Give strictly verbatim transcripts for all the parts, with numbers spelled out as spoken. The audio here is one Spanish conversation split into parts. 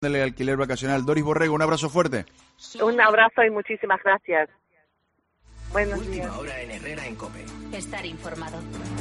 del alquiler vacacional. Doris Borrego, un abrazo fuerte. Un abrazo y muchísimas gracias. Buenos Última días. hora en Herrera en COPE. Estar informado.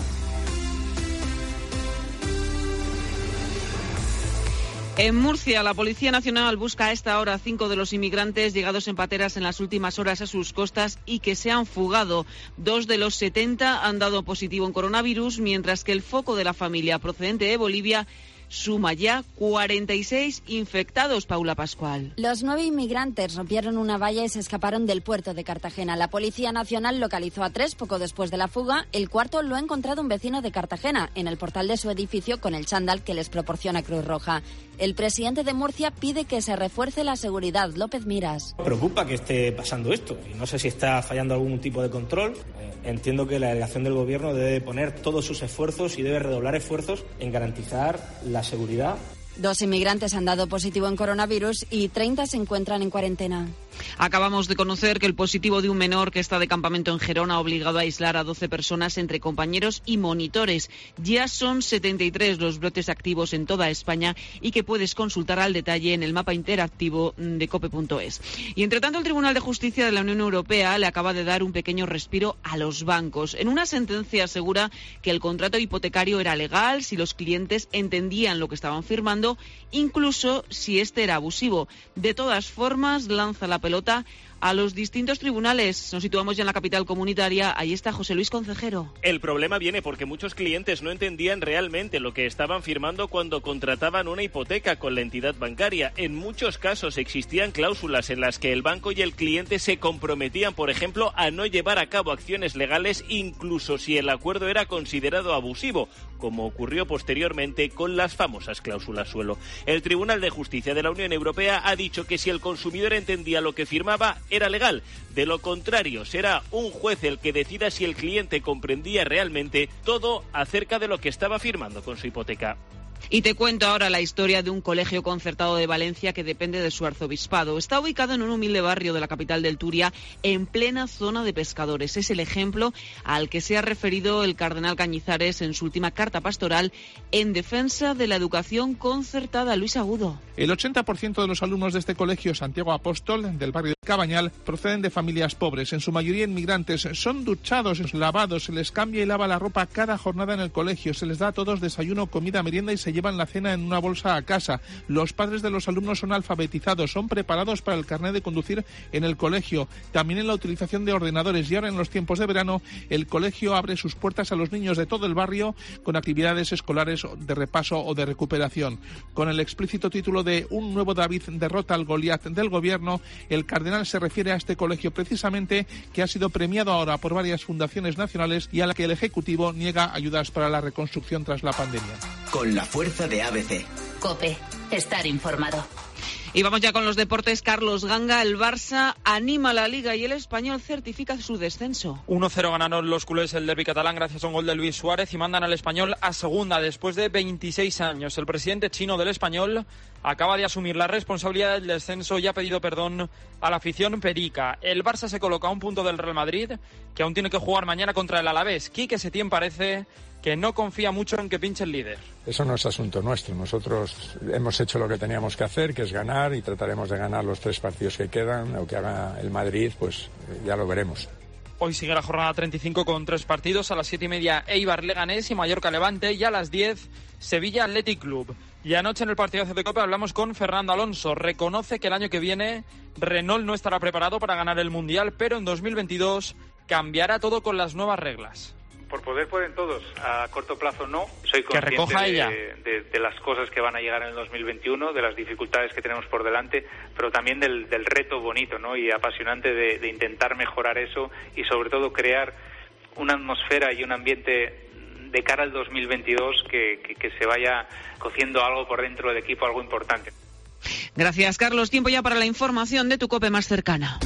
En Murcia, la Policía Nacional busca a esta hora a cinco de los inmigrantes llegados en pateras en las últimas horas a sus costas y que se han fugado. Dos de los setenta han dado positivo en coronavirus, mientras que el foco de la familia procedente de Bolivia suma ya cuarenta y seis infectados. Paula Pascual. Los nueve inmigrantes rompieron una valla y se escaparon del puerto de Cartagena. La Policía Nacional localizó a tres poco después de la fuga. El cuarto lo ha encontrado un vecino de Cartagena en el portal de su edificio con el chándal que les proporciona Cruz Roja. El presidente de Murcia pide que se refuerce la seguridad. López Miras. Preocupa que esté pasando esto y no sé si está fallando algún tipo de control. Entiendo que la delegación del Gobierno debe poner todos sus esfuerzos y debe redoblar esfuerzos en garantizar la seguridad. Dos inmigrantes han dado positivo en coronavirus y treinta se encuentran en cuarentena. Acabamos de conocer que el positivo de un menor que está de campamento en Gerona ha obligado a aislar a doce personas entre compañeros y monitores. Ya son setenta y tres los brotes activos en toda España y que puedes consultar al detalle en el mapa interactivo de cope punto es. Y entre tanto, el Tribunal de Justicia de la Unión Europea le acaba de dar un pequeño respiro a los bancos. En una sentencia asegura que el contrato hipotecario era legal si los clientes entendían lo que estaban firmando, incluso si este era abusivo. De todas formas, lanza la pelota a los distintos tribunales. Nos situamos ya en la capital comunitaria. Ahí está José Luis Concejero. El problema viene porque muchos clientes no entendían realmente lo que estaban firmando cuando contrataban una hipoteca con la entidad bancaria. En muchos casos existían cláusulas en las que el banco y el cliente se comprometían, por ejemplo, a no llevar a cabo acciones legales, incluso si el acuerdo era considerado abusivo, como ocurrió posteriormente con las famosas cláusulas suelo. El Tribunal de Justicia de la Unión Europea ha dicho que si el consumidor entendía lo que firmaba, era legal. De lo contrario, será un juez el que decida si el cliente comprendía realmente todo acerca de lo que estaba firmando con su hipoteca. Y te cuento ahora la historia de un colegio concertado de Valencia que depende de su arzobispado. Está ubicado en un humilde barrio de la capital del Turia, en plena zona de pescadores. Es el ejemplo al que se ha referido el cardenal Cañizares en su última carta pastoral en defensa de la educación concertada. Luis Agudo. El ochenta por ciento de los alumnos de este colegio Santiago Apóstol, del barrio de Cabañal, proceden de familias pobres, en su mayoría inmigrantes. Son duchados, lavados, se les cambia y lava la ropa cada jornada en el colegio. Se les da a todos desayuno, comida, merienda y se llevan la cena en una bolsa a casa. Los padres de los alumnos son alfabetizados, son preparados para el carnet de conducir en el colegio, también en la utilización de ordenadores, y ahora en los tiempos de verano el colegio abre sus puertas a los niños de todo el barrio con actividades escolares de repaso o de recuperación. Con el explícito título de Un nuevo David derrota al Goliat del gobierno, el cardenal se refiere a este colegio precisamente, que ha sido premiado ahora por varias fundaciones nacionales y a la que el Ejecutivo niega ayudas para la reconstrucción tras la pandemia. Con la fuerza de A B C. COPE. Estar informado. Y vamos ya con los deportes. Carlos Ganga, el Barça anima a la Liga y el Español certifica su descenso. uno cero ganaron los culés el derbi catalán gracias a un gol de Luis Suárez y mandan al Español a segunda después de veintiséis años. El presidente chino del Español acaba de asumir la responsabilidad del descenso y ha pedido perdón a la afición perica. El Barça se coloca a un punto del Real Madrid, que aún tiene que jugar mañana contra el Alavés. Quique Setién parece que no confía mucho en que pinche el líder. Eso no es asunto nuestro. Nosotros hemos hecho lo que teníamos que hacer, que es ganar, y trataremos de ganar los tres partidos que quedan. Lo que haga el Madrid, pues ya lo veremos. Hoy sigue la jornada treinta y cinco con tres partidos. A las siete y media Eibar Leganés y Mallorca Levante, y a las diez Sevilla Athletic Club. Y anoche en el partidazo de Copa hablamos con Fernando Alonso. Reconoce que el año que viene Renault no estará preparado para ganar el Mundial, pero en dos mil veintidós cambiará todo con las nuevas reglas. Por poder pueden todos, a corto plazo no. Soy consciente de, de, de las cosas que van a llegar en el dos mil veintiuno, de las dificultades que tenemos por delante, pero también del, del reto bonito, ¿no?, y apasionante de, de intentar mejorar eso y sobre todo crear una atmósfera y un ambiente de cara al dos mil veintidós que, que, que se vaya cociendo algo por dentro del equipo, algo importante. Gracias, Carlos. Tiempo ya para la información de tu COPE más cercana.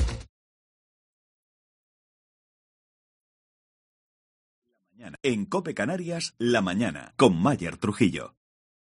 En COPE Canarias, La Mañana, con Mayer Trujillo.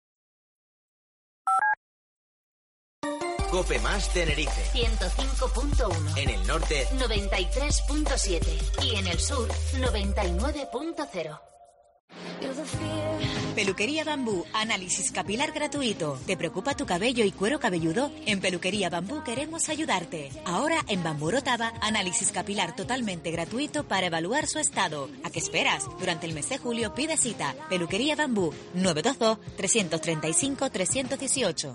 COPE más Tenerife. ciento cinco punto uno. En el norte, noventa y tres punto siete. Y en el sur, noventa y nueve punto cero. Peluquería Bambú, análisis capilar gratuito. ¿Te preocupa tu cabello y cuero cabelludo? En Peluquería Bambú queremos ayudarte. Ahora en Bambú Orotava, análisis capilar totalmente gratuito para evaluar su estado. ¿A qué esperas? Durante el mes de julio pide cita. Peluquería Bambú, nueve dos dos, tres tres cinco, tres uno ocho.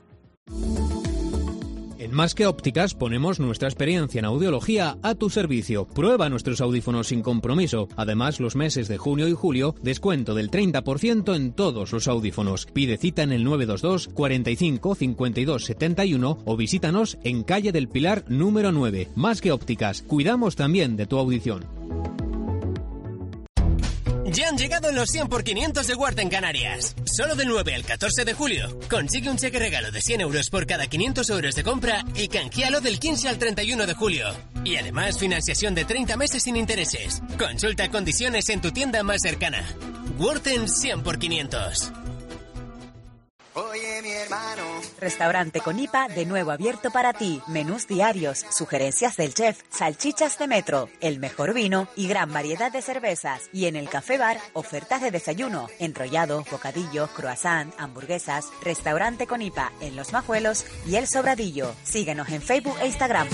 En Más que Ópticas ponemos nuestra experiencia en audiología a tu servicio. Prueba nuestros audífonos sin compromiso. Además, los meses de junio y julio, descuento del treinta por ciento en todos los audífonos. Pide cita en el nueve dos dos, cuarenta y cinco, cincuenta y dos, setenta y uno o visítanos en Calle del Pilar número nueve. Más que Ópticas, cuidamos también de tu audición. Ya han llegado los cien por quinientos de Huerta en Canarias. Solo del nueve al catorce de julio. Consigue un cheque regalo de cien euros por cada quinientos euros de compra y canjealo del quince al treinta y uno de julio. Y además financiación de treinta meses sin intereses. Consulta condiciones en tu tienda más cercana. Huerta cien por quinientos. Oye, mi hermano. Restaurante con I P A de nuevo abierto para ti. Menús diarios, sugerencias del chef, salchichas de metro, el mejor vino y gran variedad de cervezas. Y en el Café Bar, ofertas de desayuno, enrollado, bocadillo, croissant, hamburguesas. Restaurante con I P A en Los Majuelos y El Sobradillo. Síguenos en Facebook e Instagram.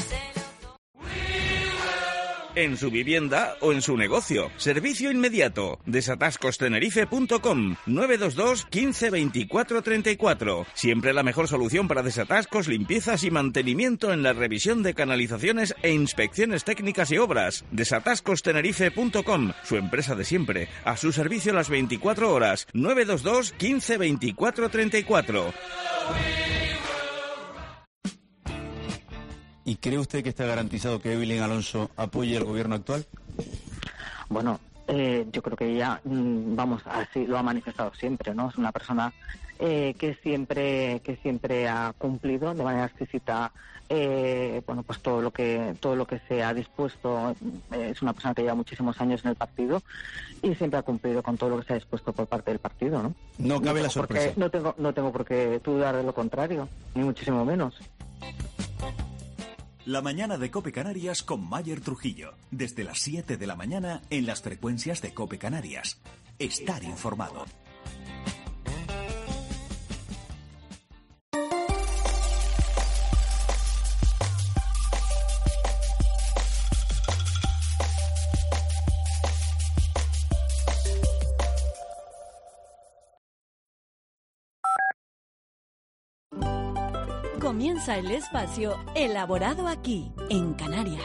En su vivienda o en su negocio. Servicio inmediato. desatascos tenerife punto com nueve dos dos, quince, veinticuatro, treinta y cuatro. Siempre la mejor solución para desatascos, limpiezas y mantenimiento en la revisión de canalizaciones e inspecciones técnicas y obras. desatascos tenerife punto com, su empresa de siempre. A su servicio las veinticuatro horas. nueve dos dos, quince, veinticuatro, treinta y cuatro. ¿Y cree usted que está garantizado que Evelyn Alonso apoye el gobierno actual? Bueno, eh, yo creo que ella, mmm, vamos, así lo ha manifestado siempre, ¿no? Es una persona eh, que siempre que siempre ha cumplido de manera explícita, eh, bueno, pues todo lo que todo lo que se ha dispuesto. Eh, es una persona que lleva muchísimos años en el partido y siempre ha cumplido con todo lo que se ha dispuesto por parte del partido, ¿no? No cabe no la sorpresa. Porque, no tengo no tengo por qué dudar de lo contrario, ni muchísimo menos. La mañana de COPE Canarias con Mayer Trujillo. Desde las siete de la mañana en las frecuencias de COPE Canarias. Estar informado. Comienza el espacio elaborado aquí, en Canarias.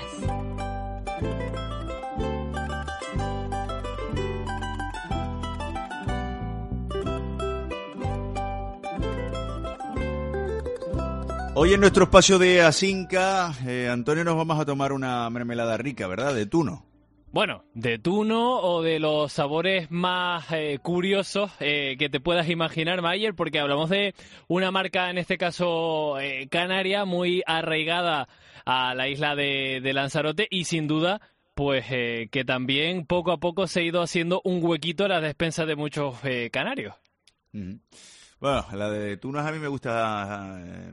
Hoy en nuestro espacio de Asinca, eh, Antonio, nos vamos a tomar una mermelada rica, ¿verdad? De tuno. Bueno, de tuno o de los sabores más eh, curiosos eh, que te puedas imaginar, Mayer, porque hablamos de una marca, en este caso eh, canaria, muy arraigada a la isla de, de Lanzarote y sin duda, pues eh, que también poco a poco se ha ido haciendo un huequito a la despensa de muchos eh, canarios. Mm-hmm. Bueno, la de tunos a mí me gusta eh,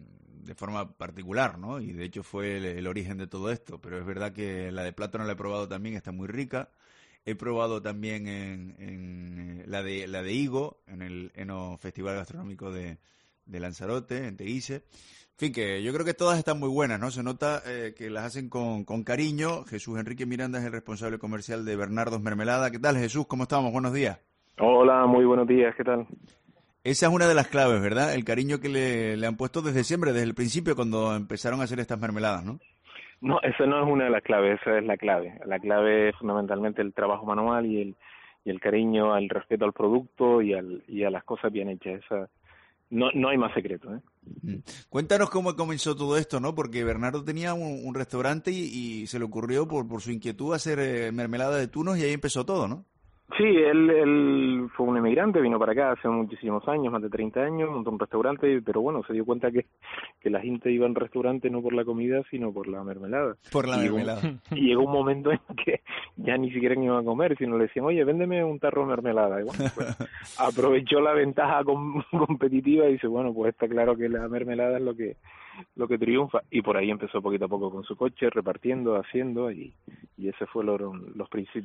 de forma particular, ¿no? Y de hecho fue el, el origen de todo esto, pero es verdad que la de plátano la he probado también, está muy rica. He probado también en, en la de la de higo, en el Eno Festival Gastronómico de, de Lanzarote, en Teguise. En fin, que yo creo que todas están muy buenas, ¿no? Se nota eh, que las hacen con, con cariño. Jesús Enrique Miranda es el responsable comercial de Bernardo's Mermelada. ¿Qué tal, Jesús? ¿Cómo estamos? Buenos días. Hola, muy buenos días. ¿Qué tal? Esa es una de las claves, ¿verdad? El cariño que le, le han puesto desde siempre, desde el principio, cuando empezaron a hacer estas mermeladas, ¿no? No, esa no es una de las claves, esa es la clave. La clave es fundamentalmente el trabajo manual y el y el cariño al respeto al producto y al y a las cosas bien hechas. Esa, no no hay más secreto, ¿eh? Cuéntanos cómo comenzó todo esto, ¿no? Porque Bernardo tenía un, un restaurante y, y se le ocurrió por, por su inquietud hacer eh, mermelada de tunos y ahí empezó todo, ¿no? Sí, él, él fue un emigrante, vino para acá hace muchísimos años, más de treinta años, montó un restaurante, pero bueno, se dio cuenta que, que la gente iba al restaurante no por la comida, sino por la mermelada. Por la y mermelada. Llegó, y llegó un momento en que ya ni siquiera iban a comer, sino le decían, oye, véndeme un tarro de mermelada. Y bueno, pues, aprovechó la ventaja com- competitiva y dice, bueno, pues está claro que la mermelada es lo que lo que triunfa. Y por ahí empezó poquito a poco con su coche, repartiendo, haciendo, y, y ese fue lo, los principios.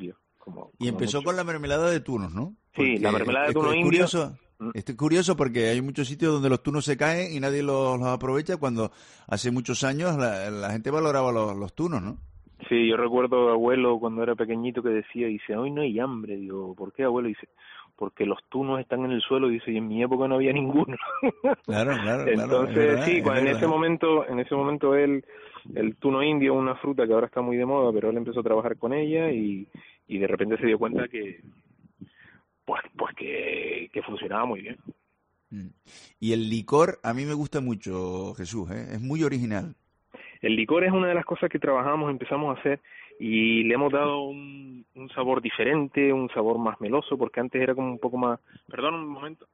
Como, y empezó mucho. con la mermelada de tunos, ¿no? Sí, la mermelada de tuno es indio. Curioso, es curioso porque hay muchos sitios donde los tunos se caen y nadie los, los aprovecha, cuando hace muchos años la, la gente valoraba los, los tunos, ¿no? Sí, yo recuerdo a abuelo cuando era pequeñito que decía, dice, hoy no hay hambre. Digo, ¿por qué, abuelo? Dice, porque los tunos están en el suelo, dice, y en mi época no había ninguno. Claro, claro, Entonces, claro. Es verdad, sí, es cuando en verdad. ese momento, en ese momento él, el tuno indio, una fruta que ahora está muy de moda, pero él empezó a trabajar con ella y, y de repente se dio cuenta que, pues, pues que, que funcionaba muy bien. Y el licor a mí me gusta mucho, Jesús, ¿eh? Es muy original. El licor es una de las cosas que trabajamos, empezamos a hacer y le hemos dado un, un sabor diferente, un sabor más meloso, porque antes era como un poco más... Perdón un momento.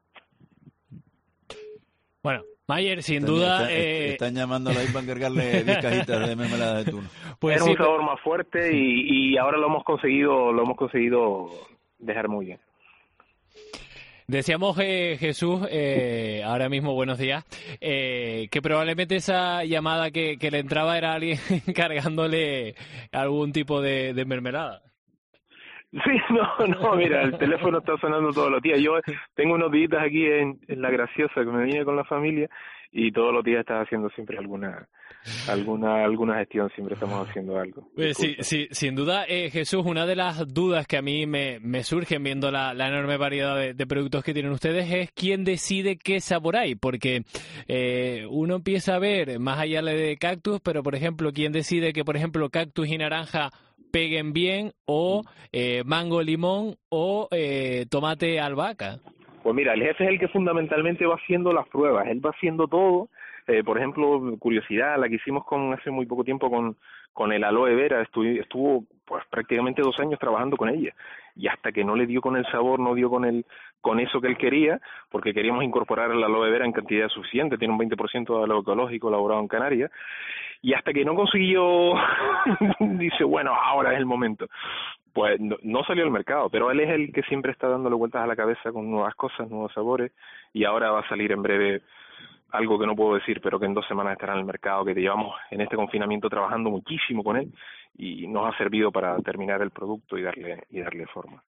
Bueno, Mayer, sin Están, duda... están, eh... están llamándolo ahí para encargarle diez cajitas de mermelada de tuno. Pues era sí, un sabor más fuerte y, y ahora lo hemos conseguido, lo hemos conseguido dejar muy bien. Decíamos, eh, Jesús, eh, ahora mismo, buenos días, eh, que probablemente esa llamada que, que le entraba era alguien cargándole algún tipo de, de mermelada. Sí, no, no, mira, el teléfono está sonando todos los días. Yo tengo unos días aquí en, en La Graciosa, que me vine con la familia, y todos los días estás haciendo siempre alguna alguna alguna gestión, siempre estamos haciendo algo. Pues sí, sí, sin duda, eh, Jesús, una de las dudas que a mí me, me surgen viendo la, la enorme variedad de, de productos que tienen ustedes es quién decide qué sabor hay, porque eh, uno empieza a ver más allá de cactus, pero por ejemplo, quién decide que, por ejemplo, cactus y naranja peguen bien, o eh, mango limón, o eh, tomate albahaca. Pues mira, el jefe es el que fundamentalmente va haciendo las pruebas, él va haciendo todo. Eh, por ejemplo, curiosidad, la que hicimos con hace muy poco tiempo con, con el aloe vera, estuvo, estuvo pues prácticamente dos años trabajando con ella, y hasta que no le dio con el sabor, no dio con el con eso que él quería, porque queríamos incorporar el aloe vera en cantidad suficiente, tiene un veinte por ciento de aloe ecológico elaborado en Canarias, y hasta que no consiguió, dice, bueno, ahora es el momento. Pues no, no salió al mercado, pero él es el que siempre está dándole vueltas a la cabeza con nuevas cosas, nuevos sabores, y ahora va a salir en breve algo que no puedo decir, pero que en dos semanas estará en el mercado, que llevamos en este confinamiento trabajando muchísimo con él y nos ha servido para terminar el producto y darle y darle forma.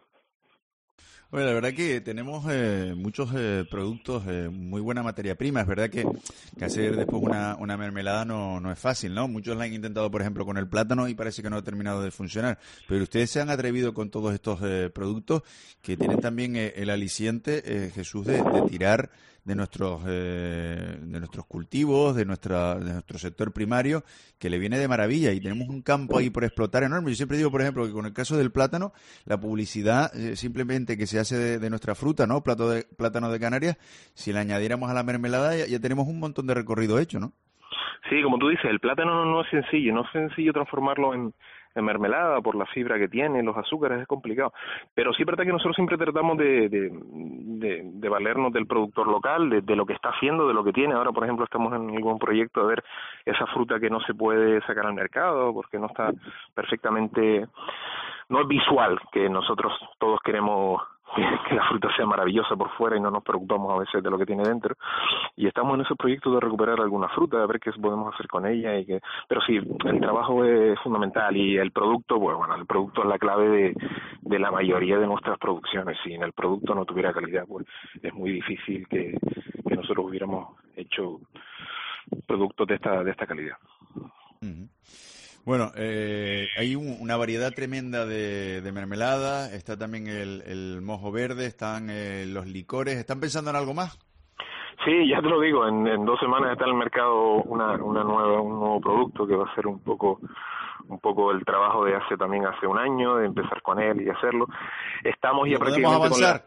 Bueno, la verdad que tenemos eh, muchos eh, productos, eh, muy buena materia prima. Es verdad que, que hacer después una, una mermelada no, no es fácil, ¿no? Muchos la han intentado, por ejemplo, con el plátano y parece que no ha terminado de funcionar. Pero ustedes se han atrevido con todos estos eh, productos que tienen también eh, el aliciente, eh, Jesús, de, de tirar de nuestros eh, de nuestros cultivos, de nuestra de nuestro sector primario, que le viene de maravilla, y tenemos un campo ahí por explotar enorme. Yo siempre digo, por ejemplo, que con el caso del plátano, la publicidad eh, simplemente que se hace de, de nuestra fruta, ¿no? Plato de, plátano de Canarias, si le añadiéramos a la mermelada ya, ya tenemos un montón de recorrido hecho, ¿no? Sí, como tú dices, el plátano no, no es sencillo, no es sencillo transformarlo en de mermelada por la fibra que tiene, los azúcares, es complicado. Pero sí es verdad que nosotros siempre tratamos de, de, de, de valernos del productor local, de, de lo que está haciendo, de lo que tiene. Ahora, por ejemplo, estamos en algún proyecto de ver esa fruta que no se puede sacar al mercado porque no está perfectamente, no es visual, que nosotros todos queremos que la fruta sea maravillosa por fuera y no nos preocupamos a veces de lo que tiene dentro, y estamos en ese proyecto de recuperar alguna fruta, de ver qué podemos hacer con ella, y que pero sí, el trabajo es fundamental, y el producto, pues bueno, el producto es la clave de, de la mayoría de nuestras producciones. Si en el producto no tuviera calidad, pues es muy difícil que, que nosotros hubiéramos hecho productos de esta de esta calidad. Uh-huh. Bueno, eh, hay un, una variedad tremenda de, de mermelada, está también el, el mojo verde, están eh, los licores. ¿Están pensando en algo más? Sí, ya te lo digo, en, en dos semanas está en el mercado una, una nueva, un nuevo producto que va a ser un poco un poco el trabajo de hace también hace un año, de empezar con él y hacerlo. Estamos ya prácticamente avanzar?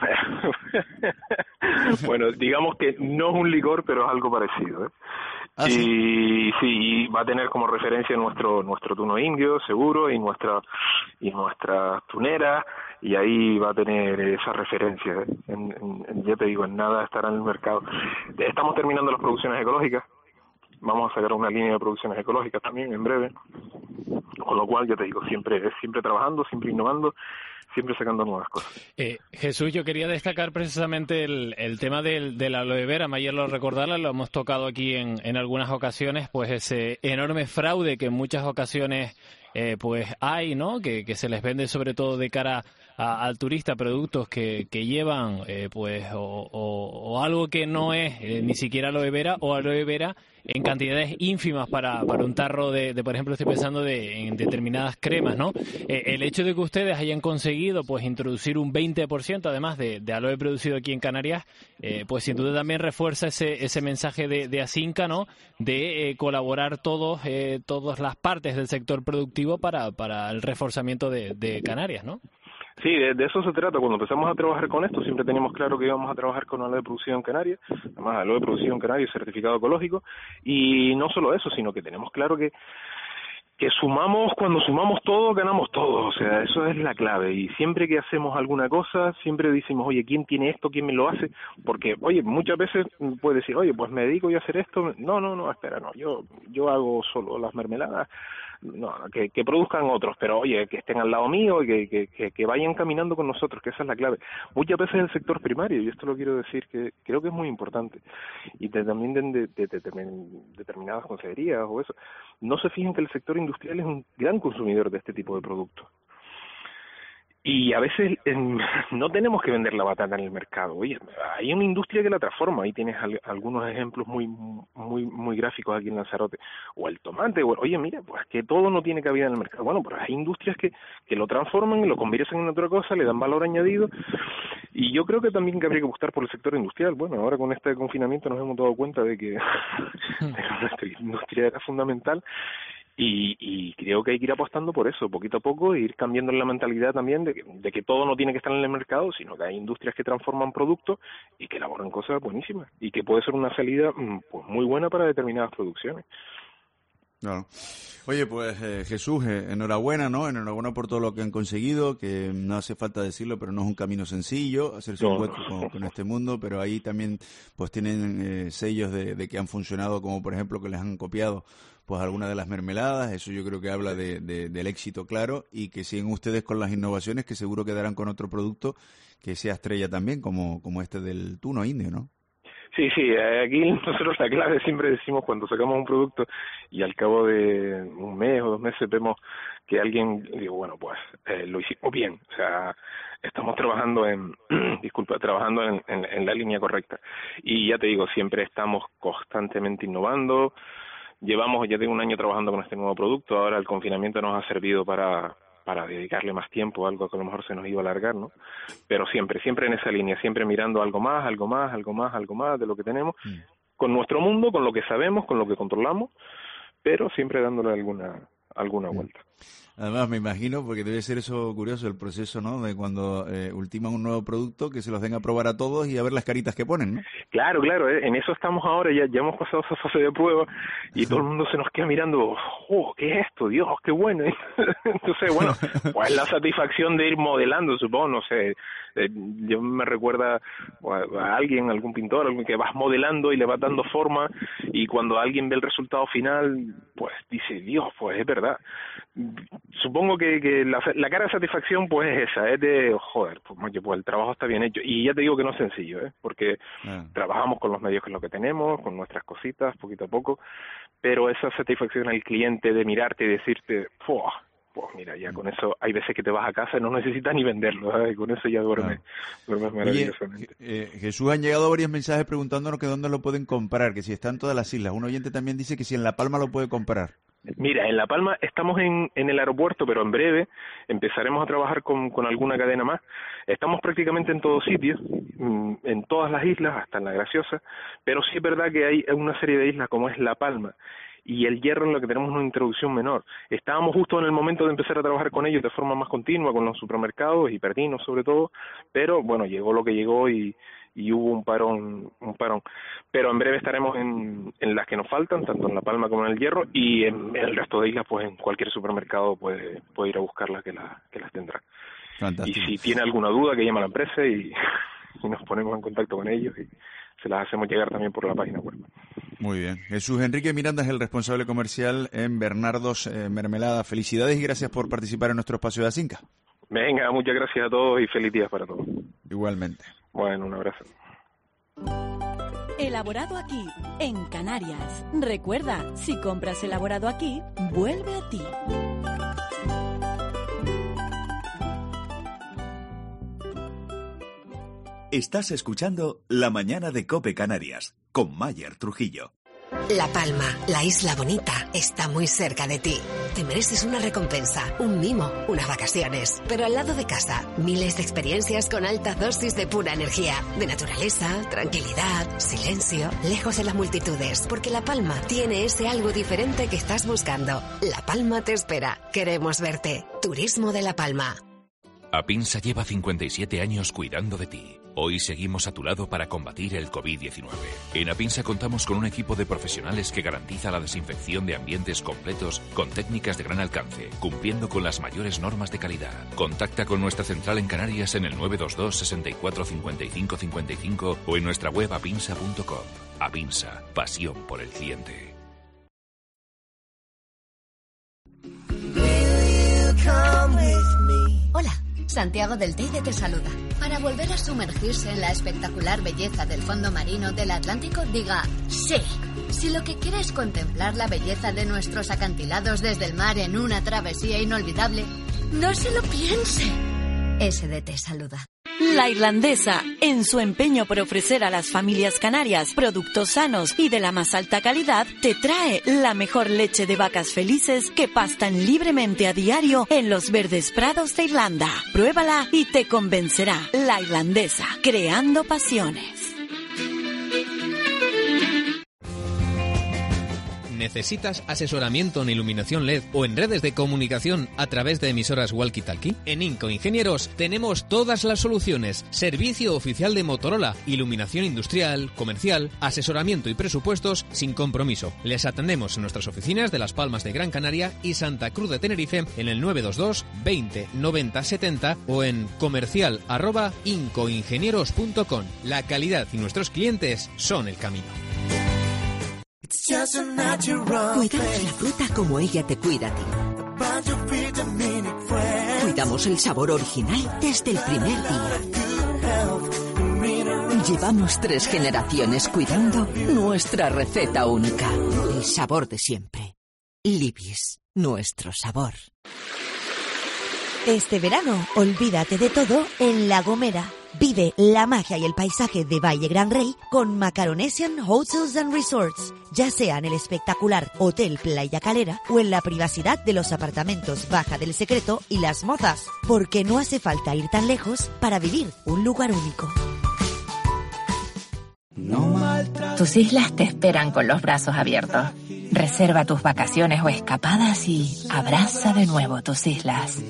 Con la... Bueno, digamos que no es un licor, pero es algo parecido, ¿eh? ¿Ah, y sí? sí, va a tener como referencia nuestro nuestro tuno indio, seguro, y nuestra y nuestra tunera, y ahí va a tener esa referencia, ¿eh? en, en, ya te digo, en nada estará en el mercado. Estamos terminando las producciones ecológicas, vamos a sacar una línea de producciones ecológicas también en breve, con lo cual, ya te digo, siempre siempre trabajando, siempre innovando, siempre sacando nuevas cosas. Eh, Jesús, yo quería destacar precisamente el, el tema del, de la aloe vera. Mayer lo recordarla, lo hemos tocado aquí en, en algunas ocasiones, pues ese enorme fraude que en muchas ocasiones eh, pues hay, ¿no? Que, que se les vende sobre todo de cara a, al turista productos que, que llevan eh, pues o, o, o algo que no es eh, ni siquiera aloe vera o aloe vera en cantidades ínfimas para, para un tarro de, de, por ejemplo, estoy pensando de, en determinadas cremas, ¿no? Eh, el hecho de que ustedes hayan conseguido pues introducir un veinte por ciento además de, de aloe producido aquí en Canarias, eh, pues sin duda también refuerza ese, ese mensaje de, de Asinca, ¿no? De eh, colaborar todos, eh, todas las partes del sector productivo para, para el reforzamiento de, de Canarias, ¿no? Sí, de, de eso se trata. Cuando empezamos a trabajar con esto, siempre teníamos claro que íbamos a trabajar con aloe producido en Canarias, además aloe producido en Canarias, certificado ecológico, y no solo eso, sino que tenemos claro que que sumamos, cuando sumamos todo, ganamos todo, o sea, eso es la clave, y siempre que hacemos alguna cosa, siempre decimos, oye, ¿quién tiene esto? ¿Quién me lo hace? Porque, oye, muchas veces puedes decir, oye, pues me dedico yo a hacer esto, no, no, no, espera, no, yo yo hago solo las mermeladas, no, que, que produzcan otros, pero oye, que estén al lado mío y que, que, que, que vayan caminando con nosotros, que esa es la clave. Muchas veces el sector primario, y esto lo quiero decir, que creo que es muy importante, y de, también de, de, de, de, de determinadas consejerías o eso, no se fijan que el sector industrial es un gran consumidor de este tipo de productos. Y a veces eh, no tenemos que vender la batata en el mercado. Oye, hay una industria que la transforma. Ahí tienes al, algunos ejemplos muy muy muy gráficos aquí en Lanzarote. O el tomate. O, oye, mira, pues que todo no tiene cabida en el mercado. Bueno, pero hay industrias que, que lo transforman y lo convierten en otra cosa, le dan valor añadido. Y yo creo que también que habría que apostar por el sector industrial. Bueno, ahora con este confinamiento nos hemos dado cuenta de que nuestra industria era fundamental. Y, y creo que hay que ir apostando por eso, poquito a poco, e ir cambiando la mentalidad también de que, de que todo no tiene que estar en el mercado, sino que hay industrias que transforman productos y que elaboran cosas buenísimas y que puede ser una salida pues muy buena para determinadas producciones. Claro. Oye, pues eh, Jesús, eh, enhorabuena, ¿no? Enhorabuena por todo lo que han conseguido, que no hace falta decirlo, pero no es un camino sencillo, hacerse no, un hueco no. con, con este mundo, pero ahí también pues tienen eh, sellos de, de que han funcionado, como por ejemplo que les han copiado pues algunas de las mermeladas, eso yo creo que habla de, de, del éxito claro, y que siguen ustedes con las innovaciones, que seguro quedarán con otro producto que sea estrella también, como, como este del tuno indio, ¿no? Sí, sí, aquí nosotros la clave siempre decimos cuando sacamos un producto y al cabo de un mes o dos meses vemos que alguien, digo, bueno, pues eh, lo hicimos bien, o sea, estamos trabajando en, disculpa, trabajando en, en, en la línea correcta. Y ya te digo, siempre estamos constantemente innovando. Llevamos, ya tengo un año trabajando con este nuevo producto, ahora el confinamiento nos ha servido para para dedicarle más tiempo, algo que a lo mejor se nos iba a alargar, ¿no? Pero siempre, siempre en esa línea, siempre mirando algo más, algo más, algo más, algo más de lo que tenemos, mm. con nuestro mundo, con lo que sabemos, con lo que controlamos, pero siempre dándole alguna alguna mm. vuelta. Además, me imagino, porque debe ser eso curioso, el proceso, ¿no? De cuando eh, ultiman un nuevo producto, que se los den a probar a todos y a ver las caritas que ponen, ¿no? Claro, claro, ¿eh? En eso estamos ahora, ya, ya hemos pasado esa fase de prueba y todo el mundo se nos queda mirando, ¡oh, qué es esto! ¡Dios, qué bueno! Entonces, bueno, pues la satisfacción de ir modelando, supongo, no sé, eh, yo me recuerda a alguien, algún pintor, algún que vas modelando y le vas dando forma, y cuando alguien ve el resultado final, pues dice, Dios, pues es verdad. Supongo que, que la, la cara de satisfacción pues es esa, es de, joder, pues, pues el trabajo está bien hecho. Y ya te digo que no es sencillo, ¿eh? Porque ah. trabajamos con los medios que es lo que tenemos, con nuestras cositas, poquito a poco, pero esa satisfacción al cliente de mirarte y decirte, ¡fuah! Pues mira, ya con eso hay veces que te vas a casa y no necesitas ni venderlo, ¿sabes? Y con eso ya duermes, ah. duermes maravillosamente. Oye, eh, Jesús, han llegado varios mensajes preguntándonos que dónde lo pueden comprar, que si está en todas las islas. Un oyente también dice que si en La Palma lo puede comprar. Mira, en La Palma estamos en, en el aeropuerto, pero en breve empezaremos a trabajar con, con alguna cadena más. Estamos prácticamente en todos sitios, en todas las islas, hasta en La Graciosa, pero sí es verdad que hay una serie de islas como es La Palma y El Hierro en lo que tenemos una introducción menor. Estábamos justo en el momento de empezar a trabajar con ellos de forma más continua, con los supermercados y Perdinos sobre todo, pero bueno, llegó lo que llegó y... y hubo un parón, un parón. Pero en breve estaremos en, en las que nos faltan, tanto en La Palma como en El Hierro, y en, en el resto de islas, pues en cualquier supermercado puede, puede ir a buscarlas, que, la, que las tendrá. Fantástico. Y si tiene alguna duda, que llame a la empresa y, y nos ponemos en contacto con ellos y se las hacemos llegar también por la página web. Muy bien. Jesús Enrique Miranda es el responsable comercial en Bernardos eh, Mermelada. Felicidades y gracias por participar en nuestro espacio de Asinca. Venga, muchas gracias a todos y feliz día para todos. Igualmente. Bueno, un abrazo. Elaborado aquí, en Canarias. Recuerda, si compras elaborado aquí, vuelve a ti. Estás escuchando La Mañana de COPE Canarias, con Mayer Trujillo. La Palma, la isla bonita, está muy cerca de ti. Te mereces una recompensa, un mimo, unas vacaciones. Pero al lado de casa, miles de experiencias con alta dosis de pura energía, de naturaleza, tranquilidad, silencio, lejos de las multitudes. Porque La Palma tiene ese algo diferente que estás buscando. La Palma te espera. Queremos verte. Turismo de La Palma. Apinsa lleva cincuenta y siete años cuidando de ti. Hoy seguimos a tu lado para combatir el covid diecinueve. En Apinsa contamos con un equipo de profesionales que garantiza la desinfección de ambientes completos con técnicas de gran alcance, cumpliendo con las mayores normas de calidad. Contacta con nuestra central en Canarias en el nueve dos dos, sesenta y cuatro, cincuenta y cinco cincuenta y cinco o en nuestra web apinsa punto com. Apinsa, pasión por el cliente. Hola, Santiago del Teide te saluda. Para volver a sumergirse en la espectacular belleza del fondo marino del Atlántico, diga sí. Si lo que quiere es contemplar la belleza de nuestros acantilados desde el mar en una travesía inolvidable, no se lo piense. S D T saluda. La Irlandesa, en su empeño por ofrecer a las familias canarias productos sanos y de la más alta calidad, te trae la mejor leche de vacas felices que pastan libremente a diario en los verdes prados de Irlanda. Pruébala y te convencerá. La Irlandesa, creando pasiones. ¿Necesitas asesoramiento en iluminación L E D o en redes de comunicación a través de emisoras walkie-talkie? En Inco Ingenieros tenemos todas las soluciones. Servicio oficial de Motorola, iluminación industrial, comercial, asesoramiento y presupuestos sin compromiso. Les atendemos en nuestras oficinas de Las Palmas de Gran Canaria y Santa Cruz de Tenerife en el nueve dos dos, veinte, noventa, setenta o en comercial arroba incoingenieros punto com. La calidad y nuestros clientes son el camino. Cuidamos la fruta como ella te cuida a ti. Cuidamos el sabor original desde el primer día. Llevamos tres generaciones cuidando nuestra receta única. El sabor de siempre. Libis, nuestro sabor. Este verano, olvídate de todo en La Gomera. Vive la magia y el paisaje de Valle Gran Rey con Macaronesian Hotels and Resorts, ya sea en el espectacular Hotel Playa Calera o en la privacidad de los apartamentos Baja del Secreto y Las Mozas, porque no hace falta ir tan lejos para vivir un lugar único. Tus islas te esperan con los brazos abiertos. Reserva tus vacaciones o escapadas y abraza de nuevo tus islas.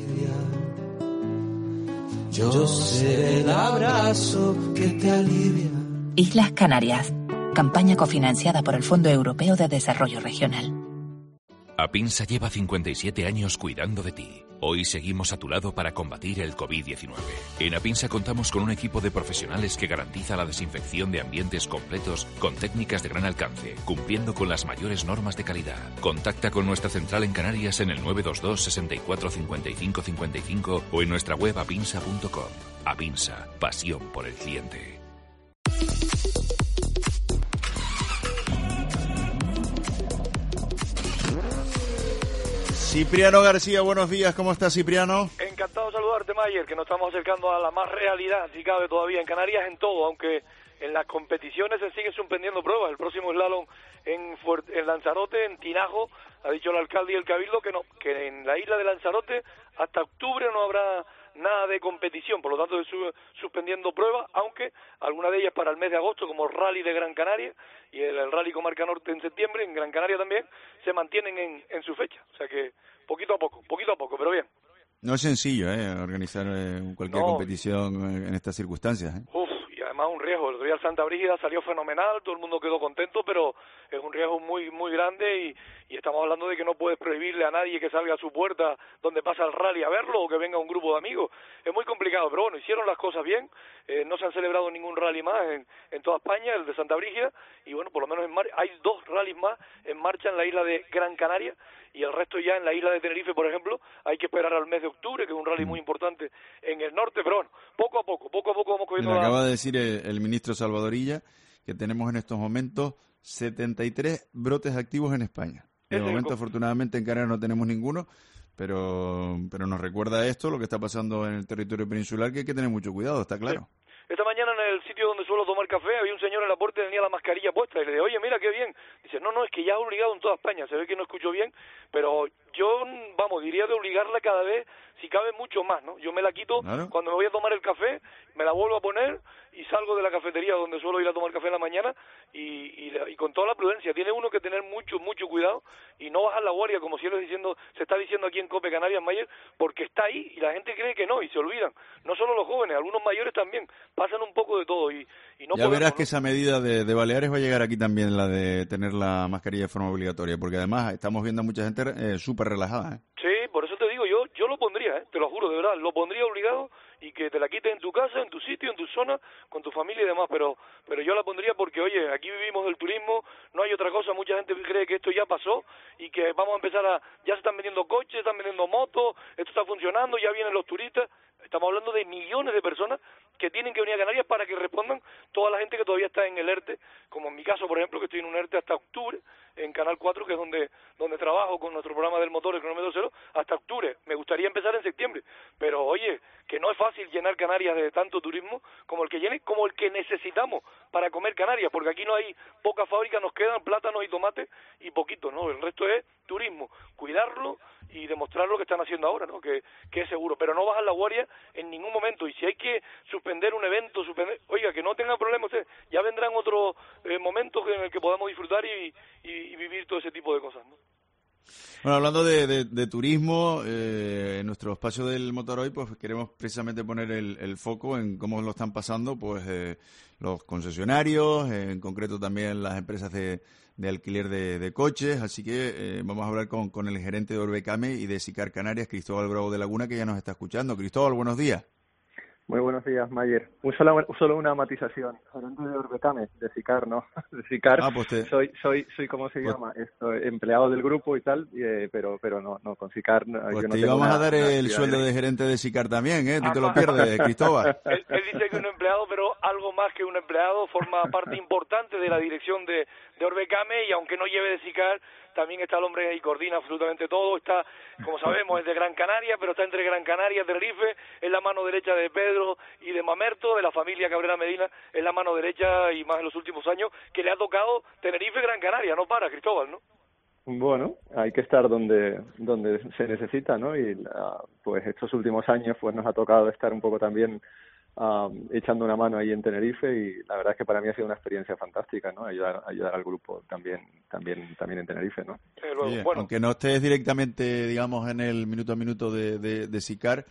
Yo seré el abrazo que te alivia. Islas Canarias. Campaña cofinanciada por el Fondo Europeo de Desarrollo Regional. Apinsa lleva cincuenta y siete años cuidando de ti. Hoy seguimos a tu lado para combatir el covid diecinueve. En Apinsa contamos con un equipo de profesionales que garantiza la desinfección de ambientes completos con técnicas de gran alcance, cumpliendo con las mayores normas de calidad. Contacta con nuestra central en Canarias en el nueve dos dos, sesenta y cuatro, cincuenta y cinco cincuenta y cinco o en nuestra web apinsa punto com. Apinsa, pasión por el cliente. Cipriano García, buenos días, ¿cómo estás, Cipriano? Encantado de saludarte, Mayer, que nos estamos acercando a la más realidad, si cabe todavía, en Canarias en todo, aunque en las competiciones se siguen suspendiendo pruebas. El próximo slalom en, Fuert- en Lanzarote, en Tinajo, ha dicho el alcalde y el cabildo que no, que en la isla de Lanzarote hasta octubre no habrá nada de competición, por lo tanto se sube suspendiendo pruebas, aunque alguna de ellas para el mes de agosto, como el Rally de Gran Canaria y el, el Rally Comarca Norte en septiembre, en Gran Canaria también, se mantienen en, en su fecha. O sea que poquito a poco, poquito a poco, pero bien. No es sencillo, ¿eh? Organizar eh, cualquier no. competición en estas circunstancias, ¿eh? Uf, y además además un riesgo. El otro día el Santa Brígida salió fenomenal, todo el mundo quedó contento, pero es un riesgo muy muy grande y, y estamos hablando de que no puedes prohibirle a nadie que salga a su puerta donde pasa el rally a verlo o que venga un grupo de amigos. Es muy complicado, pero bueno, hicieron las cosas bien, eh, no se han celebrado ningún rally más en, en toda España, el de Santa Brígida, y bueno, por lo menos en mar hay dos rallies más en marcha en la isla de Gran Canaria, y el resto ya en la isla de Tenerife, por ejemplo, hay que esperar al mes de octubre, que es un rally muy importante en el norte, pero bueno, poco a poco, poco a poco vamos cogiendo... Mira, la... acaba de decir el, el ministro Salvadorilla que tenemos en estos momentos setenta y tres brotes activos en España. De Ese momento, es... afortunadamente, en Canarias no tenemos ninguno, pero pero nos recuerda esto, lo que está pasando en el territorio peninsular, que hay que tener mucho cuidado, está claro. Sí. Esta mañana en el sitio donde suelo tomar café había un señor en la puerta que tenía la mascarilla puesta y le dije, oye, mira qué bien. Dice, no, no, es que ya es obligado en toda España. Se ve que no escucho bien, pero yo, vamos, diría de obligarla cada vez, si cabe mucho más, ¿no? Yo me la quito claro. Cuando me voy a tomar el café, me la vuelvo a poner y salgo de la cafetería donde suelo ir a tomar café en la mañana y, y, y con toda la prudencia. Tiene uno que tener mucho, mucho cuidado y no bajar la guardia, como si diciendo, se está diciendo aquí en Cope Canarias, Mayer, porque está ahí y la gente cree que no y se olvidan. No solo los jóvenes, algunos mayores también, pasan un poco de todo y, y no ya podemos, verás ¿no? que esa medida de, de Baleares va a llegar aquí también, la de tener la mascarilla de forma obligatoria, porque además estamos viendo a mucha gente eh, súper relajada, ¿eh? Sí, por eso te digo, yo yo lo pondría, ¿eh? Te lo juro, de verdad, lo pondría obligado y que te la quites en tu casa, en tu sitio, en tu zona, con tu familia y demás, pero pero yo la pondría porque, oye, aquí vivimos del turismo, no hay otra cosa, mucha gente cree que esto ya pasó y que vamos a empezar a, ya se están vendiendo coches, están vendiendo motos, esto está funcionando, ya vienen los turistas, estamos hablando de millones de personas que tienen que venir a Canarias para que respondan toda la gente que todavía está en el ERTE, como en mi caso, por ejemplo, que estoy en un ERTE hasta octubre, en Canal cuatro, que es donde donde trabajo con nuestro programa del motor, el cronómetro cero, hasta octubre. Me gustaría empezar en septiembre, pero oye, que no es fácil llenar Canarias de tanto turismo como el que llene, como el que necesitamos para comer Canarias, porque aquí no hay pocas fábricas, nos quedan plátanos y tomates y poquito, ¿no? El resto es turismo, cuidarlo y demostrar lo que están haciendo ahora, ¿no? Que, que es seguro, pero no bajar la guardia en ningún momento, y si hay que suspender un evento, suspender, oiga, que no tengan problemas ustedes, ya vendrán otros eh, momentos en el que podamos disfrutar y, y, y vivir todo ese tipo de cosas, ¿no? Bueno, hablando de, de, de turismo, eh, en nuestro espacio del motor hoy, pues queremos precisamente poner el, el foco en cómo lo están pasando, pues eh, los concesionarios, eh, en concreto también las empresas de, de alquiler de, de coches, así que eh, vamos a hablar con, con el gerente de Orbecame y de Sicar Canarias, Cristóbal Bravo de Laguna, que ya nos está escuchando. Cristóbal, buenos días. Muy buenos días, Mayer. Un solo, solo una matización. Gerente de Orbecame, de Sicar, ¿no? De Sicar. Ah, pues te... Soy, soy, soy, ¿cómo se pues... llama? Esto, empleado del grupo y tal, eh, pero, pero no, no, con Sicar. No, pues yo no te tengo íbamos una, a dar el sueldo de... de gerente de Sicar también, ¿eh? Tú ah, te lo pierdes, Cristóbal. Él, él dice que es un empleado, pero algo más que un empleado, forma parte importante de la dirección de, de Orbecame, y aunque no lleve de Sicar, también está el hombre y coordina absolutamente todo. Está, como sabemos, es de Gran Canaria, pero está entre Gran Canaria y Tenerife, es la mano derecha de Pedro y de Mamerto, de la familia Cabrera Medina, es la mano derecha, y más en los últimos años, que le ha tocado Tenerife y Gran Canaria, no para, Cristóbal, ¿no? Bueno, hay que estar donde donde se necesita, ¿no? Y uh, pues estos últimos años pues nos ha tocado estar un poco también uh, echando una mano ahí en Tenerife, y la verdad es que para mí ha sido una experiencia fantástica, ¿no? Ayudar ayudar al grupo también también también en Tenerife, ¿no? Eh, luego, Oye, bueno. Aunque no estés directamente, digamos, en el minuto a minuto de, de, de Sicar,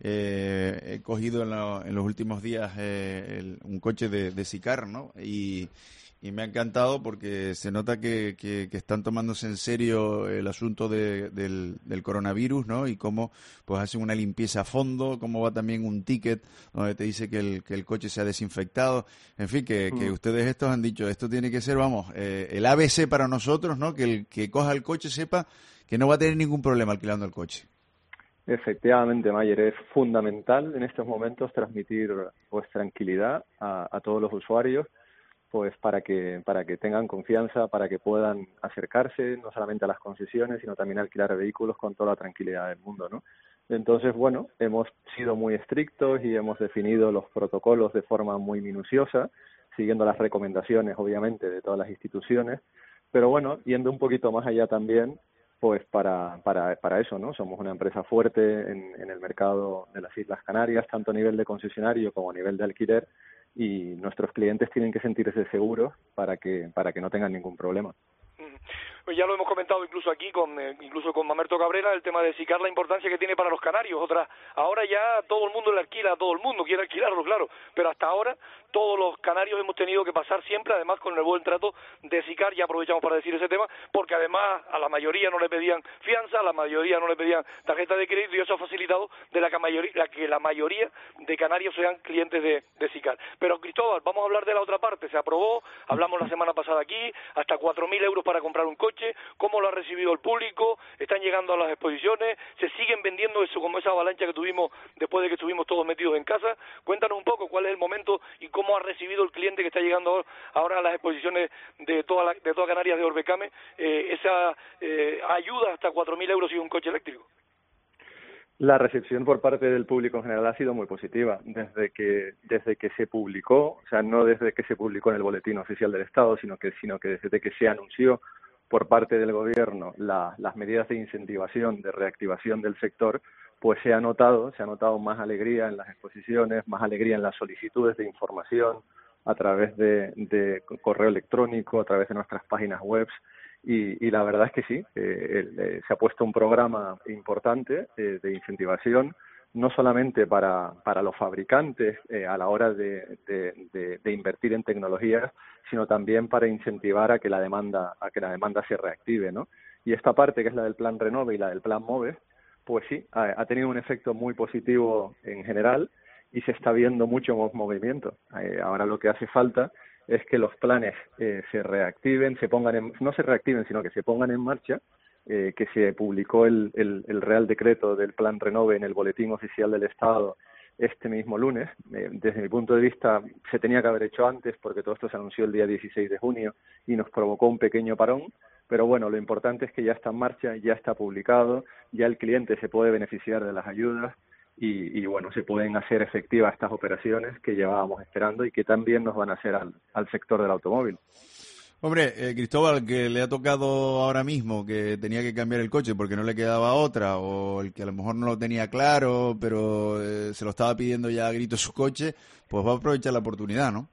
eh, he cogido en, la, en los últimos días eh, el, un coche de, de Sicar, ¿no? Y Y me ha encantado porque se nota que, que, que están tomándose en serio el asunto de, del, del coronavirus, ¿no? Y cómo pues hacen una limpieza a fondo, cómo va también un ticket donde te dice que el, que el coche se ha desinfectado. En fin, que, mm. que ustedes estos han dicho, esto tiene que ser, vamos, eh, el A B C para nosotros, ¿no? Que el que coja el coche sepa que no va a tener ningún problema alquilando el coche. Efectivamente, Mayer, es fundamental en estos momentos transmitir pues tranquilidad a, a todos los usuarios, pues para que para que tengan confianza, para que puedan acercarse no solamente a las concesiones, sino también a alquilar vehículos con toda la tranquilidad del mundo, ¿no? Entonces, bueno, hemos sido muy estrictos y hemos definido los protocolos de forma muy minuciosa, siguiendo las recomendaciones, obviamente, de todas las instituciones, pero bueno, yendo un poquito más allá también, pues para para para eso, ¿no? Somos una empresa fuerte en, en el mercado de las Islas Canarias, tanto a nivel de concesionario como a nivel de alquiler, y nuestros clientes tienen que sentirse seguros para que para que no tengan ningún problema. Pues ya lo hemos comentado incluso aquí, con eh, incluso con Mamerto Cabrera, el tema de Sicar, la importancia que tiene para los canarios. Otra, ahora ya todo el mundo le alquila a todo el mundo, quiere alquilarlo, claro, pero hasta ahora todos los canarios hemos tenido que pasar siempre, además con el buen trato de Sicar, ya aprovechamos para decir ese tema, porque además a la mayoría no le pedían fianza, a la mayoría no le pedían tarjeta de crédito, y eso ha facilitado de la que, mayoría, la que la mayoría de canarios sean clientes de, de Sicar. Pero Cristóbal, vamos a hablar de la otra parte. Se aprobó, hablamos la semana pasada aquí, hasta cuatro mil euros para comprar un coche. ¿Cómo lo ha recibido el público? Están llegando a las exposiciones, se siguen vendiendo eso como esa avalancha que tuvimos después de que estuvimos todos metidos en casa. Cuéntanos un poco cuál es el momento y cómo ha recibido el cliente que está llegando ahora a las exposiciones de toda la, de toda Canarias de Orbecame eh, esa eh, ayuda hasta cuatro mil euros y un coche eléctrico. La recepción por parte del público en general ha sido muy positiva desde que desde que se publicó, o sea, no desde que se publicó en el boletín oficial del Estado, sino que sino que desde que se anunció por parte del gobierno la, las medidas de incentivación, de reactivación del sector, pues se ha notado, se ha notado más alegría en las exposiciones, más alegría en las solicitudes de información a través de, de correo electrónico, a través de nuestras páginas web. Y, y la verdad es que sí, eh, eh, se ha puesto un programa importante eh, de incentivación, no solamente para, para los fabricantes eh, a la hora de, de, de, de invertir en tecnologías, sino también para incentivar a que la demanda a que la demanda se reactive, ¿no? Y esta parte, que es la del Plan Renove y la del Plan MOVES, pues sí, ha, ha tenido un efecto muy positivo en general y se está viendo mucho movimiento. Eh, ahora lo que hace falta es que los planes eh, se reactiven, se pongan en, no se reactiven, sino que se pongan en marcha, eh, que se publicó el, el, el Real Decreto del Plan Renove en el Boletín Oficial del Estado este mismo lunes. Eh, desde mi punto de vista se tenía que haber hecho antes, porque todo esto se anunció el día dieciséis de junio y nos provocó un pequeño parón, pero bueno, lo importante es que ya está en marcha, ya está publicado, ya el cliente se puede beneficiar de las ayudas. Y, y bueno, se pueden hacer efectivas estas operaciones que llevábamos esperando y que también nos van a hacer al, al sector del automóvil. Hombre, eh, Cristóbal, que le ha tocado ahora mismo que tenía que cambiar el coche porque no le quedaba otra, o el que a lo mejor no lo tenía claro, pero eh, se lo estaba pidiendo ya a gritos su coche, pues va a aprovechar la oportunidad, ¿no?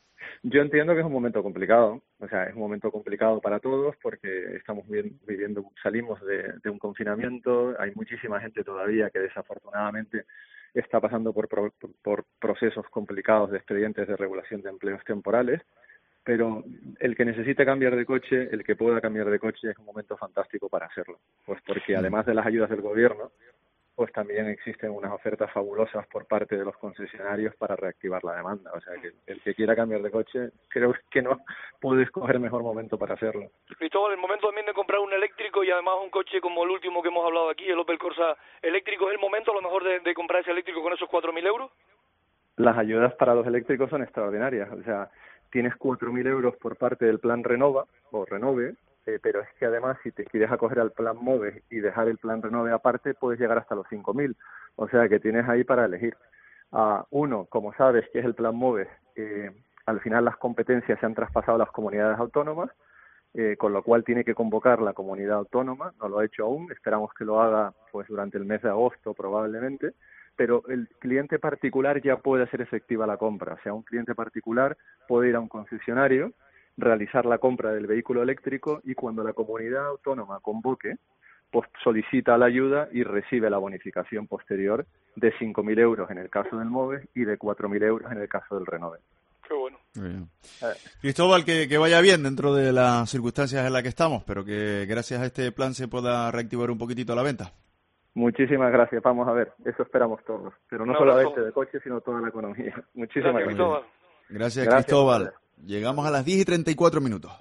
Yo entiendo que es un momento complicado, o sea, es un momento complicado para todos porque estamos viviendo, salimos de, de un confinamiento, hay muchísima gente todavía que desafortunadamente está pasando por, por, por procesos complicados de expedientes de regulación de empleos temporales, pero el que necesite cambiar de coche, el que pueda cambiar de coche es un momento fantástico para hacerlo, pues porque además de las ayudas del gobierno, pues también existen unas ofertas fabulosas por parte de los concesionarios para reactivar la demanda. O sea, que el que quiera cambiar de coche, creo que no puede escoger mejor momento para hacerlo. Cristóbal, el momento también de comprar un eléctrico y además un coche como el último que hemos hablado aquí, el Opel Corsa eléctrico, ¿es el momento a lo mejor de, de comprar ese eléctrico con esos cuatro mil euros? Las ayudas para los eléctricos son extraordinarias. O sea, tienes cuatro mil euros por parte del Plan Renova o Renove, Eh, pero es que además si te quieres acoger al Plan MOVES y dejar el Plan Renove aparte, puedes llegar hasta los cinco mil. O sea que tienes ahí para elegir. Uh, uno, como sabes, que es el Plan MOVES, eh, al final las competencias se han traspasado a las comunidades autónomas, eh, con lo cual tiene que convocar la comunidad autónoma. No lo ha hecho aún, esperamos que lo haga pues durante el mes de agosto probablemente, pero el cliente particular ya puede hacer efectiva la compra. O sea, un cliente particular puede ir a un concesionario, realizar la compra del vehículo eléctrico y cuando la comunidad autónoma convoque, pues solicita la ayuda y recibe la bonificación posterior de cinco mil euros en el caso del MOVES y de cuatro mil euros en el caso del Renove. Qué bueno. Bien. Cristóbal, que, que vaya bien dentro de las circunstancias en las que estamos, pero que gracias a este plan se pueda reactivar un poquito la venta. Muchísimas gracias, vamos a ver, eso esperamos todos, pero no, no solamente de coche, sino toda la economía. Muchísimas gracias. Cristóbal. Gracias, gracias Cristóbal. Gracias. Llegamos a las diez y treinta y cuatro minutos.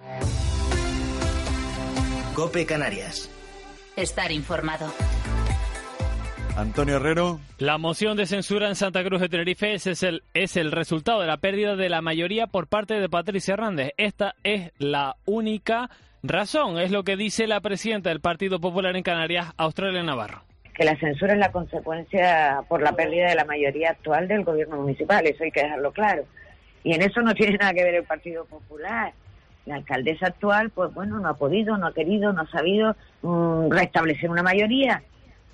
COPE Canarias. Estar informado. Antonio Herrero. La moción de censura en Santa Cruz de Tenerife es el, es el resultado de la pérdida de la mayoría por parte de Patricia Hernández. Esta es la única razón, es lo que dice la presidenta del Partido Popular en Canarias, Australia Navarro. Que la censura es la consecuencia por la pérdida de la mayoría actual del gobierno municipal, eso hay que dejarlo claro. Y en eso no tiene nada que ver el Partido Popular. La alcaldesa actual, pues bueno, no ha podido, no ha querido, no ha sabido mmm, restablecer una mayoría.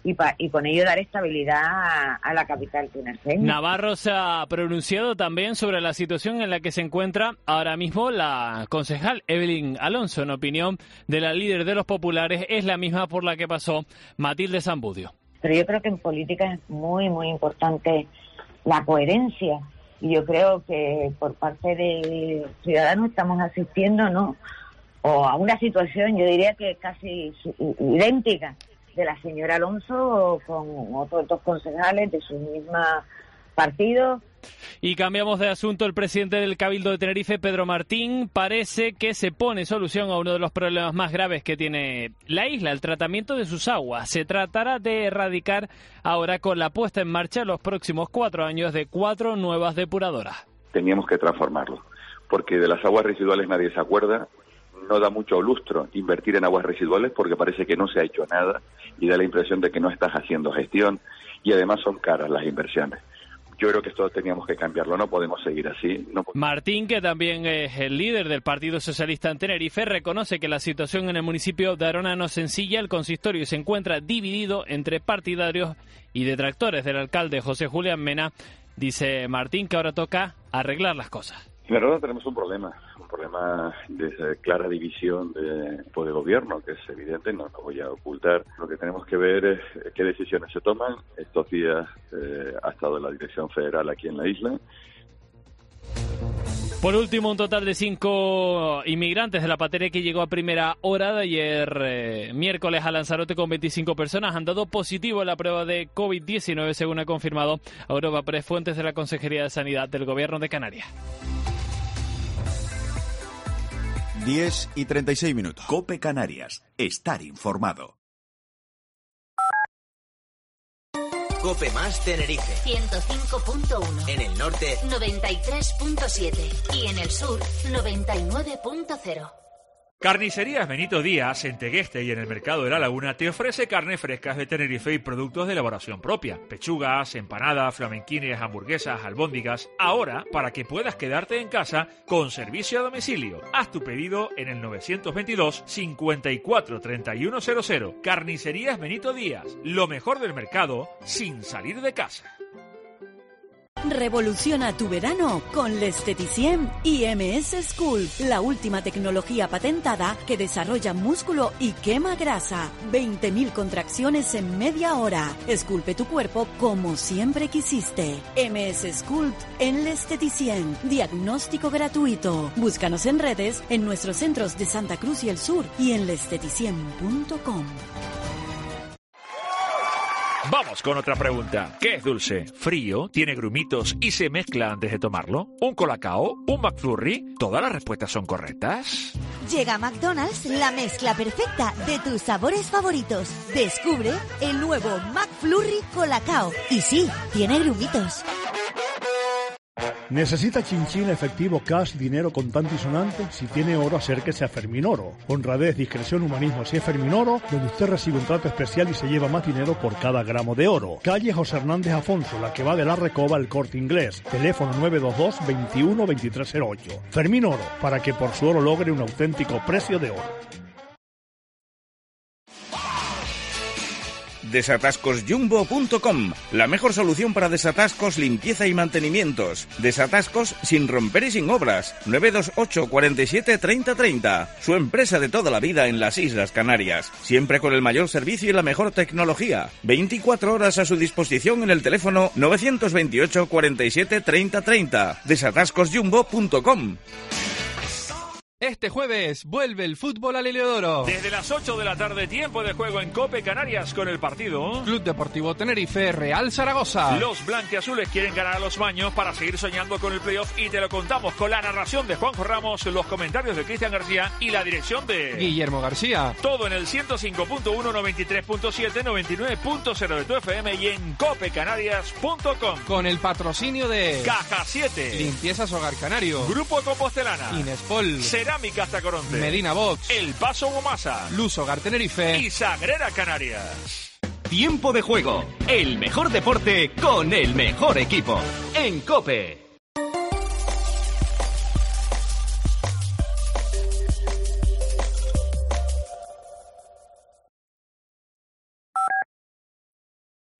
y, pa, y con ello dar estabilidad a, a la capital tuneseña. Navarro se ha pronunciado también sobre la situación en la que se encuentra ahora mismo la concejal Evelyn Alonso. En opinión de la líder de los populares, es la misma por la que pasó Matilde Zambudio. Pero yo creo que en política es muy, muy importante la coherencia. Y yo creo que por parte de Ciudadanos estamos asistiendo, ¿no?, o a una situación, yo diría que casi idéntica, de la señora Alonso con otros dos concejales de su misma partido. Y cambiamos de asunto. El presidente del Cabildo de Tenerife, Pedro Martín, parece que se pone solución a uno de los problemas más graves que tiene la isla, el tratamiento de sus aguas. Se tratará de erradicar ahora con la puesta en marcha en los próximos cuatro años de cuatro nuevas depuradoras. Teníamos que transformarlo, porque de las aguas residuales nadie se acuerda. No da mucho lustro invertir en aguas residuales porque parece que no se ha hecho nada y da la impresión de que no estás haciendo gestión, y además son caras las inversiones. Yo creo que esto teníamos que cambiarlo, no podemos seguir así. No... Martín, que también es el líder del Partido Socialista en Tenerife, reconoce que la situación en el municipio de Arona no es sencilla. El consistorio se encuentra dividido entre partidarios y detractores del alcalde José Julián Mena. Dice Martín que ahora toca arreglar las cosas. En Arona tenemos un problema, un problema de clara división de, de gobierno, que es evidente, no lo voy a ocultar. Lo que tenemos que ver es qué decisiones se toman. Estos días eh, ha estado la dirección federal aquí en la isla. Por último, un total de cinco inmigrantes de la patera que llegó a primera hora de ayer eh, miércoles a Lanzarote con veinticinco personas han dado positivo en la prueba de COVID diecinueve, según ha confirmado Aurora Pérez, fuentes de la Consejería de Sanidad del Gobierno de Canarias. diez y treinta y seis minutos. COPE Canarias. Estar informado. COPE más Tenerife. ciento cinco punto uno. En el norte, noventa y tres punto siete. Y en el sur, noventa y nueve punto cero. Carnicerías Benito Díaz, en Tegueste y en el Mercado de la Laguna, te ofrece carne frescas de Tenerife y productos de elaboración propia. Pechugas, empanadas, flamenquines, hamburguesas, albóndigas. Ahora, para que puedas quedarte en casa con servicio a domicilio. Haz tu pedido en el nueve veintidós, cincuenta y cuatro, treinta y uno cero cero. Carnicerías Benito Díaz, lo mejor del mercado sin salir de casa. Revoluciona tu verano con L'Esteticien I M S Sculpt, la última tecnología patentada que desarrolla músculo y quema grasa. veinte mil contracciones en media hora. Esculpe tu cuerpo como siempre quisiste. M S Sculpt en L'Esteticien. Diagnóstico gratuito. Búscanos en redes, en nuestros centros de Santa Cruz y el Sur y en lesteticien punto com. Vamos con otra pregunta. ¿Qué es dulce? ¿Frío? ¿Tiene grumitos y se mezcla antes de tomarlo? ¿Un colacao? ¿Un McFlurry? ¿Todas las respuestas son correctas? Llega a McDonald's la mezcla perfecta de tus sabores favoritos. Descubre el nuevo McFlurry Colacao. Y sí, tiene grumitos. ¿Necesita chinchín, efectivo, cash, dinero contante y sonante? Si tiene oro, acérquese a Ferminoro. Honradez, discreción, humanismo, si es Ferminoro, donde usted recibe un trato especial y se lleva más dinero por cada gramo de oro. Calle José Hernández Afonso, la que va de la Recoba al Corte Inglés. Teléfono nueve dos dos, veintiuno, veintitrés cero ocho. Ferminoro, para que por su oro logre un auténtico precio de oro. desatascos jumbo punto com, la mejor solución para desatascos, limpieza y mantenimientos. Desatascos sin romper y sin obras. nueve dos ocho, cuarenta y siete, treinta treinta. Su empresa de toda la vida en las Islas Canarias. Siempre con el mayor servicio y la mejor tecnología. veinticuatro horas a su disposición en el teléfono nueve dos ocho, cuarenta y siete, treinta treinta. desatascos jumbo punto com. Este jueves vuelve el fútbol al Heliodoro. Desde las ocho de la tarde, tiempo de juego en COPE Canarias con el partido Club Deportivo Tenerife, Real Zaragoza. Los blanquiazules quieren ganar a los Baños para seguir soñando con el playoff y te lo contamos con la narración de Juanjo Ramos, los comentarios de Cristian García y la dirección de Guillermo García. Todo en el ciento cinco punto uno, noventa y tres punto siete, noventa y nueve punto cero de tu F M y en cope canarias punto com. Con el patrocinio de Caja siete, Limpiezas Hogar Canario, Grupo Compostelana, Inespol, Cerámica Tacoronte, Medina Box, El Paso Gomasa, Luz Hogar Tenerife y Sagrera Canarias. Tiempo de juego, el mejor deporte con el mejor equipo. En COPE.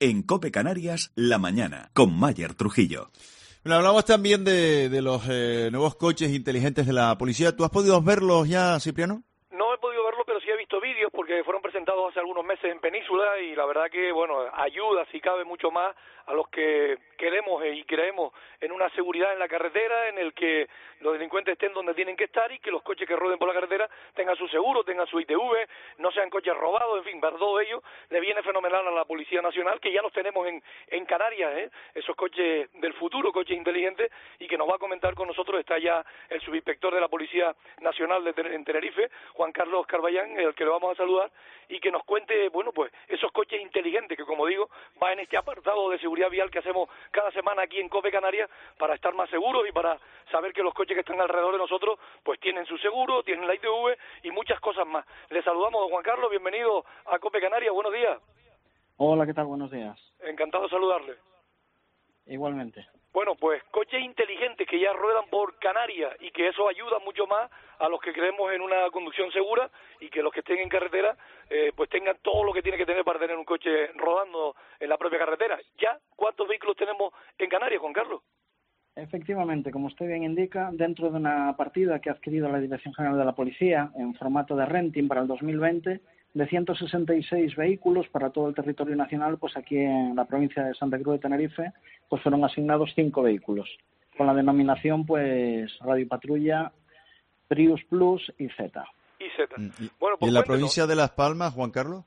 En COPE Canarias, la mañana, con Mayer Trujillo. Bueno, hablamos también de, de los eh, nuevos coches inteligentes de la policía. ¿Tú has podido verlos ya, Cipriano? No he podido verlo, pero sí he visto vídeos porque fueron presentados hace algunos meses en Península y la verdad que, bueno, ayuda, si cabe, mucho más a los que queremos y creemos en una seguridad en la carretera, en el que los delincuentes estén donde tienen que estar y que los coches que rueden por la carretera tengan su seguro, tengan su I T V, no sean coches robados, en fin, para todo ello le viene fenomenal a la Policía Nacional, que ya los tenemos en, en Canarias, ¿eh? Esos coches del futuro, coches inteligentes, y que nos va a comentar con nosotros, está ya el subinspector de la Policía Nacional de en Tenerife, Juan Carlos Carballán, el que le vamos a saludar, y que nos cuente, bueno, pues esos coches inteligentes que, como digo, va en este apartado de seguridad vial que hacemos cada semana aquí en COPE Canarias para estar más seguros y para saber que los coches que están alrededor de nosotros pues tienen su seguro, tienen la I T V y muchas cosas más. Le saludamos, don Juan Carlos, bienvenido a COPE Canarias, buenos días. Hola, ¿qué tal? Buenos días. Encantado de saludarle. Igualmente. Bueno, pues coches inteligentes que ya ruedan por Canarias y que eso ayuda mucho más a los que creemos en una conducción segura y que los que estén en carretera eh, pues tengan todo lo que tiene que tener para tener un coche rodando en la propia carretera. ¿Ya cuántos vehículos tenemos en Canarias, Juan Carlos? Efectivamente, como usted bien indica, dentro de una partida que ha adquirido la Dirección General de la Policía en formato de renting para el dos mil veinte, de ciento sesenta y seis vehículos para todo el territorio nacional, pues aquí en la provincia de Santa Cruz de Tenerife, pues fueron asignados cinco vehículos, con la denominación, pues, Radio Patrulla, Prius Plus y Z. Y Z. ¿Y, bueno, ¿y pues en la cuéntenos. provincia de Las Palmas, Juan Carlos?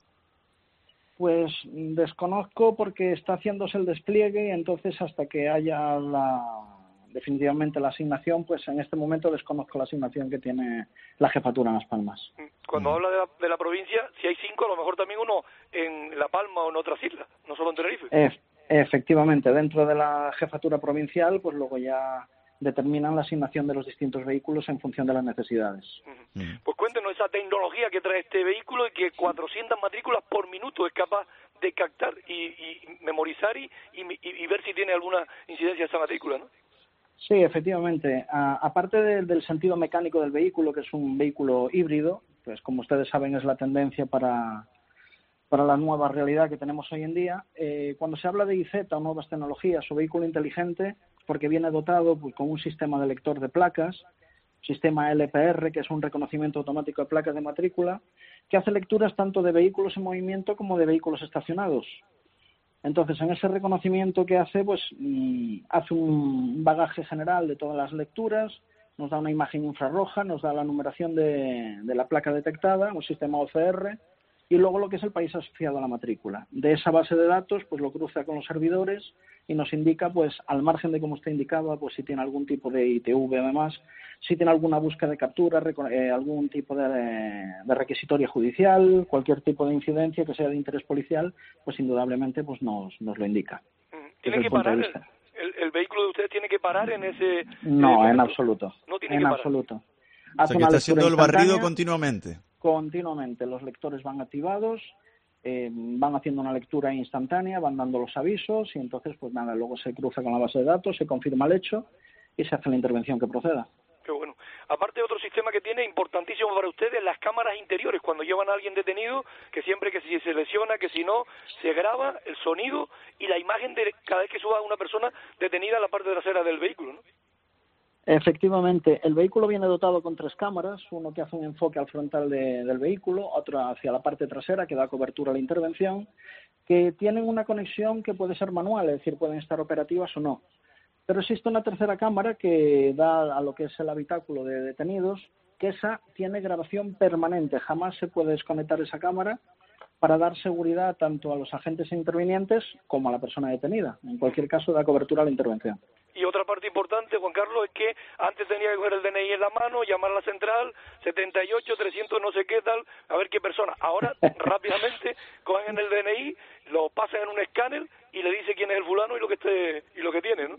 Pues desconozco porque está haciéndose el despliegue y entonces hasta que haya la definitivamente la asignación, pues en este momento desconozco la asignación que tiene la jefatura en Las Palmas. Cuando habla de la, de la provincia, si hay cinco, a lo mejor también uno en La Palma o en otras islas, no solo en Tenerife. E- efectivamente, dentro de la jefatura provincial, pues luego ya determinan la asignación de los distintos vehículos en función de las necesidades. Uh-huh. Pues cuéntenos esa tecnología que trae este vehículo y que cuatrocientas matrículas por minuto es capaz de captar y, y memorizar y, y, y ver si tiene alguna incidencia esa matrícula, ¿no? Sí, efectivamente. A, aparte de, del sentido mecánico del vehículo, que es un vehículo híbrido, pues como ustedes saben es la tendencia para, para la nueva realidad que tenemos hoy en día, eh, cuando se habla de I Z o nuevas tecnologías o vehículo inteligente, porque viene dotado pues, con un sistema de lector de placas, sistema L P R, que es un reconocimiento automático de placas de matrícula, que hace lecturas tanto de vehículos en movimiento como de vehículos estacionados. Entonces, en ese reconocimiento que hace, pues mmm, hace un bagaje general de todas las lecturas, nos da una imagen infrarroja, nos da la numeración de, de la placa detectada, un sistema O C R, y luego lo que es el país asociado a la matrícula. De esa base de datos, pues lo cruza con los servidores y nos indica, pues al margen de como usted indicaba, pues si tiene algún tipo de I T V además, si tiene alguna búsqueda de captura, eh, algún tipo de, de requisitoria judicial, cualquier tipo de incidencia que sea de interés policial, pues indudablemente pues nos, nos lo indica. ¿Tiene que parar el, el, el vehículo de ustedes tiene que parar en ese...? No, eh, en absoluto. No tiene en que parar. absoluto. O sea, que está haciendo el barrido continuamente. Continuamente. Los lectores van activados, eh, van haciendo una lectura instantánea, van dando los avisos y entonces, pues nada, luego se cruza con la base de datos, se confirma el hecho y se hace la intervención que proceda. Qué bueno. Aparte, otro sistema que tiene importantísimo para ustedes, las cámaras interiores, cuando llevan a alguien detenido, que siempre que si se lesiona, que si no, se graba el sonido y la imagen de cada vez que suba una persona detenida en la parte trasera del vehículo, ¿no? Efectivamente, el vehículo viene dotado con tres cámaras, uno que hace un enfoque al frontal de, del vehículo, otro hacia la parte trasera que da cobertura a la intervención, que tienen una conexión que puede ser manual, es decir, pueden estar operativas o no. Pero existe una tercera cámara que da a lo que es el habitáculo de detenidos, que esa tiene grabación permanente, jamás se puede desconectar esa cámara para dar seguridad tanto a los agentes intervinientes como a la persona detenida. En cualquier caso, da cobertura a la intervención. Y otra parte importante, Juan Carlos, es que antes tenía que coger el D N I en la mano, llamar a la central, setenta y ocho, trescientos no sé qué tal, a ver qué persona. Ahora, rápidamente, cogen el D N I, lo pasan en un escáner y le dice quién es el fulano y lo que esté, y lo que tiene, ¿no?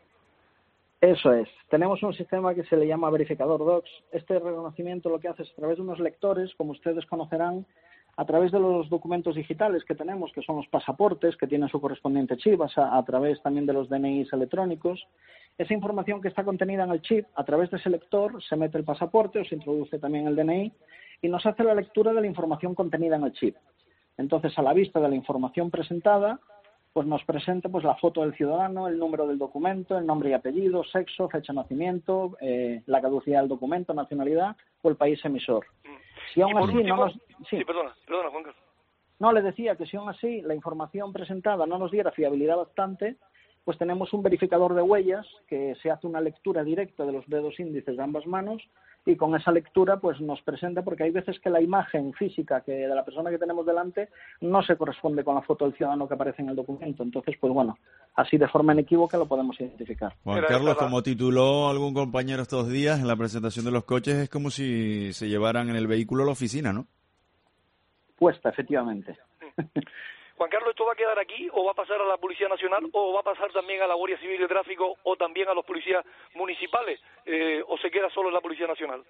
Eso es. Tenemos un sistema que se le llama verificador D O C S. Este reconocimiento lo que hace es a través de unos lectores, como ustedes conocerán, a través de los documentos digitales que tenemos, que son los pasaportes, que tienen su correspondiente chip, a, a través también de los D N Is electrónicos. Esa información que está contenida en el chip, a través de ese lector, se mete el pasaporte o se introduce también el D N I y nos hace la lectura de la información contenida en el chip. Entonces, a la vista de la información presentada, pues nos presente pues la foto del ciudadano, el número del documento, el nombre y apellido, sexo, fecha de nacimiento, eh, la caducidad del documento, nacionalidad o el país emisor. Si aún así último, no nos... Sí, sí perdona, perdona, Juan Carlos. No, le decía que si aún así la información presentada no nos diera fiabilidad bastante, pues tenemos un verificador de huellas que se hace una lectura directa de los dedos índices de ambas manos y con esa lectura pues nos presenta, porque hay veces que la imagen física que de la persona que tenemos delante no se corresponde con la foto del ciudadano que aparece en el documento. Entonces, pues bueno, así de forma inequívoca lo podemos identificar. Juan Carlos, como tituló algún compañero estos días en la presentación de los coches, es como si se llevaran en el vehículo a la oficina, ¿no? Puesta, efectivamente. Juan Carlos, ¿esto va a quedar aquí o va a pasar a la Policía Nacional o va a pasar también a la Guardia Civil de Tráfico o también a los policías municipales eh, o se queda solo en la Policía Nacional?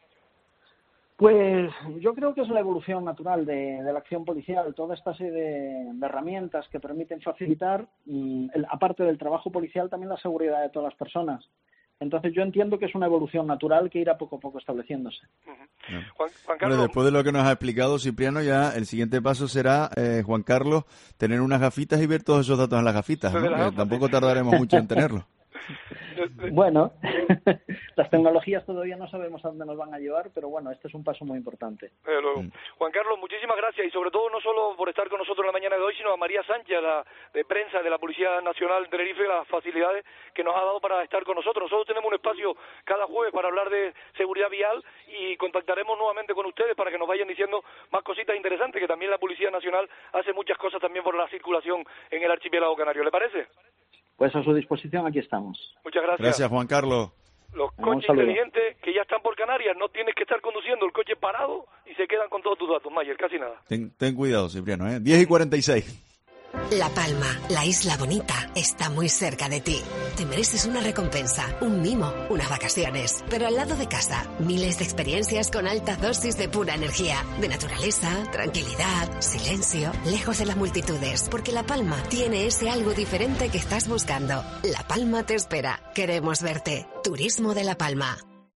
Pues yo creo que es la evolución natural de, de la acción policial, toda esta serie de, de herramientas que permiten facilitar, mm, el, aparte del trabajo policial, también la seguridad de todas las personas. Entonces yo entiendo que es una evolución natural que irá poco a poco estableciéndose. Uh-huh. Juan, Juan Bueno, Carlos... después de lo que nos ha explicado Cipriano, ya el siguiente paso será, eh, Juan Carlos, tener unas gafitas y ver todos esos datos en las gafitas, ¿no? Las Que tampoco tardaremos mucho en tenerlo. Bueno, las tecnologías todavía no sabemos a dónde nos van a llevar, pero bueno, este es un paso muy importante. Eh, luego. Mm. Juan Carlos, muchísimas gracias y sobre todo no solo por estar con nosotros en la mañana de hoy, sino a María Sánchez, la de prensa de la Policía Nacional de Tenerife, las facilidades que nos ha dado para estar con nosotros. Nosotros tenemos un espacio cada jueves para hablar de seguridad vial y contactaremos nuevamente con ustedes para que nos vayan diciendo más cositas interesantes, que también la Policía Nacional hace muchas cosas también por la circulación en el archipiélago canario. ¿Le parece? Pues a su disposición, aquí estamos. Muchas gracias. Gracias, Juan Carlos. Los coches inteligentes que ya están por Canarias, no tienes que estar conduciendo el coche parado y se quedan con todos tus datos, Mayer, casi nada. Ten, ten cuidado, Cipriano, ¿eh? diez y cuarenta y seis. La Palma, la isla bonita, está muy cerca de ti. Te mereces una recompensa, un mimo, unas vacaciones. Pero al lado de casa, miles de experiencias con alta dosis de pura energía, de naturaleza, tranquilidad, silencio, lejos de las multitudes. Porque La Palma tiene ese algo diferente que estás buscando. La Palma te espera. Queremos verte. Turismo de La Palma.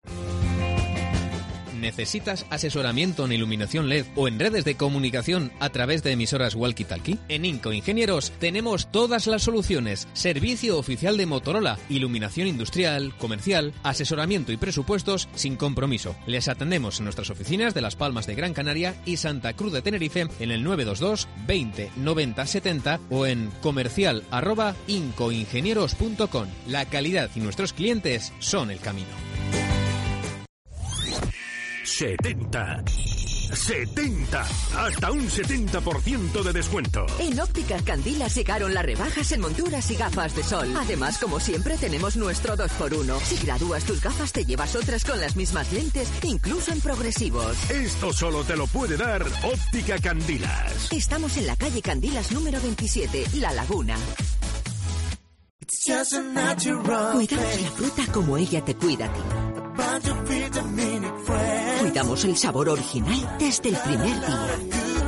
¿Necesitas asesoramiento en iluminación L E D o en redes de comunicación a través de emisoras walkie-talkie? En Inco Ingenieros tenemos todas las soluciones. Servicio oficial de Motorola, iluminación industrial, comercial, asesoramiento y presupuestos sin compromiso. Les atendemos en nuestras oficinas de Las Palmas de Gran Canaria y Santa Cruz de Tenerife en el nueve dos dos veinte noventa setenta o en comercial arroba incoingenieros punto com. La calidad y nuestros clientes son el camino. setenta. setenta. Hasta un setenta por ciento de descuento. En Ópticas Candilas llegaron las rebajas en monturas y gafas de sol. Además, como siempre, tenemos nuestro dos por uno. Si gradúas tus gafas, te llevas otras con las mismas lentes, incluso en progresivos. Esto solo te lo puede dar Óptica Candilas. Estamos en la calle Candilas número veintisiete, La Laguna. Cuidamos la fruta como ella te cuida a ti. Cuidamos el sabor original desde el primer día.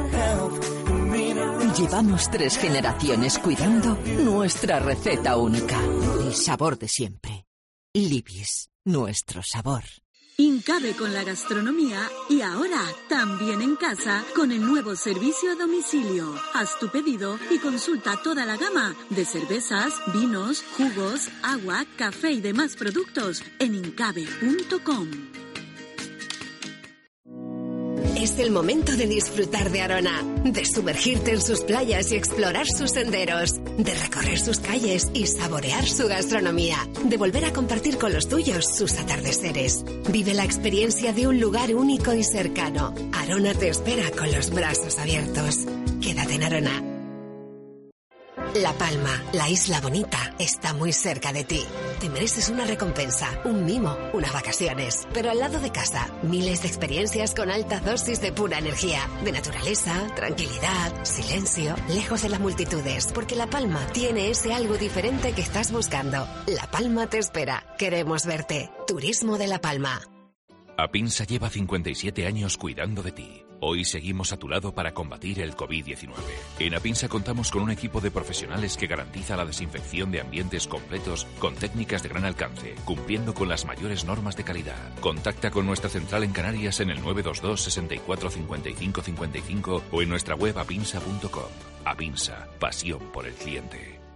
Llevamos tres generaciones cuidando nuestra receta única. El sabor de siempre. Libis, nuestro sabor. Incabe con la gastronomía y ahora también en casa con el nuevo servicio a domicilio. Haz tu pedido y consulta toda la gama de cervezas, vinos, jugos, agua, café y demás productos en incabe punto com. Es el momento de disfrutar de Arona, de sumergirte en sus playas y explorar sus senderos, de recorrer sus calles y saborear su gastronomía, de volver a compartir con los tuyos sus atardeceres. Vive la experiencia de un lugar único y cercano. Arona te espera con los brazos abiertos. Quédate en Arona. La Palma, la isla bonita, está muy cerca de ti. Te mereces una recompensa, un mimo, unas vacaciones. Pero al lado de casa, miles de experiencias con alta dosis de pura energía, de naturaleza, tranquilidad, silencio, lejos de las multitudes. Porque La Palma tiene ese algo diferente que estás buscando. La Palma te espera. Queremos verte. Turismo de La Palma. Apinsa lleva cincuenta y siete años cuidando de ti. Hoy seguimos a tu lado para combatir el covid diecinueve. En Apinsa contamos con un equipo de profesionales que garantiza la desinfección de ambientes completos con técnicas de gran alcance, cumpliendo con las mayores normas de calidad. Contacta con nuestra central en Canarias en el nueve dos dos sesenta y cuatro cincuenta y cinco cincuenta y cinco o en nuestra web apinsa punto com. Apinsa, pasión por el cliente.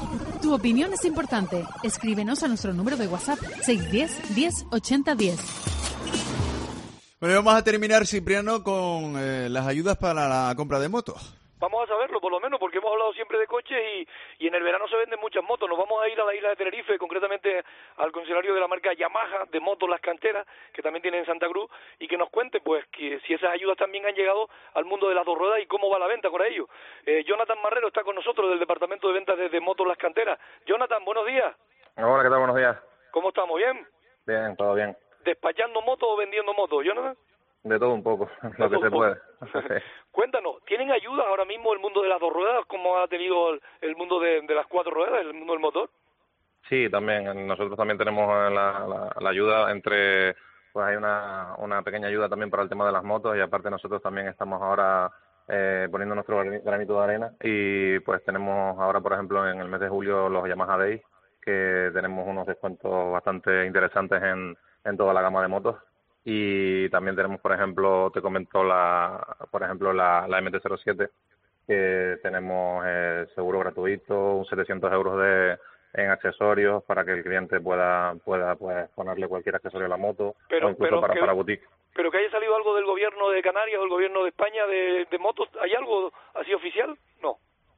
Tu opinión es importante. Escríbenos a nuestro número de WhatsApp seis uno cero, diez, ochenta, diez. Bueno, vamos a terminar, Cipriano, con eh, las ayudas para la compra de motos. Vamos a saberlo, por lo menos, porque hemos hablado siempre de coches y, y en el verano se venden muchas motos. Nos vamos a ir a la isla de Tenerife, concretamente al concesionario de la marca Yamaha de motos Las Canteras, que también tiene en Santa Cruz, y que nos cuente pues que si esas ayudas también han llegado al mundo de las dos ruedas y cómo va la venta con ello. Eh, Jonathan Marrero está con nosotros del departamento de ventas de, de motos Las Canteras. Jonathan, buenos días. Hola, ¿qué tal? Buenos días. ¿Cómo estamos? ¿Bien? Bien, todo bien. ¿Despachando motos o vendiendo motos, Jonathan? De todo un poco, lo que se puede. Cuéntanos, ¿tienen ayudas ahora mismo el mundo de las dos ruedas como ha tenido el, el mundo de, de las cuatro ruedas, el mundo del motor? Sí, también. Nosotros también tenemos la, la, la ayuda entre, pues hay una, una pequeña ayuda también para el tema de las motos y aparte nosotros también estamos ahora eh, poniendo nuestro granito de arena y pues tenemos ahora, por ejemplo, en el mes de julio los Yamaha Days, que tenemos unos descuentos bastante interesantes en, en toda la gama de motos. Y también tenemos, por ejemplo, te comento la, por ejemplo, la, la M T cero siete, que tenemos eh, seguro gratuito, un setecientos euros de en accesorios para que el cliente pueda pueda pues ponerle cualquier accesorio a la moto, pero, o incluso pero para, que, para boutique. Pero que haya salido algo del gobierno de Canarias o el gobierno de España de, de motos, ¿hay algo así oficial? No.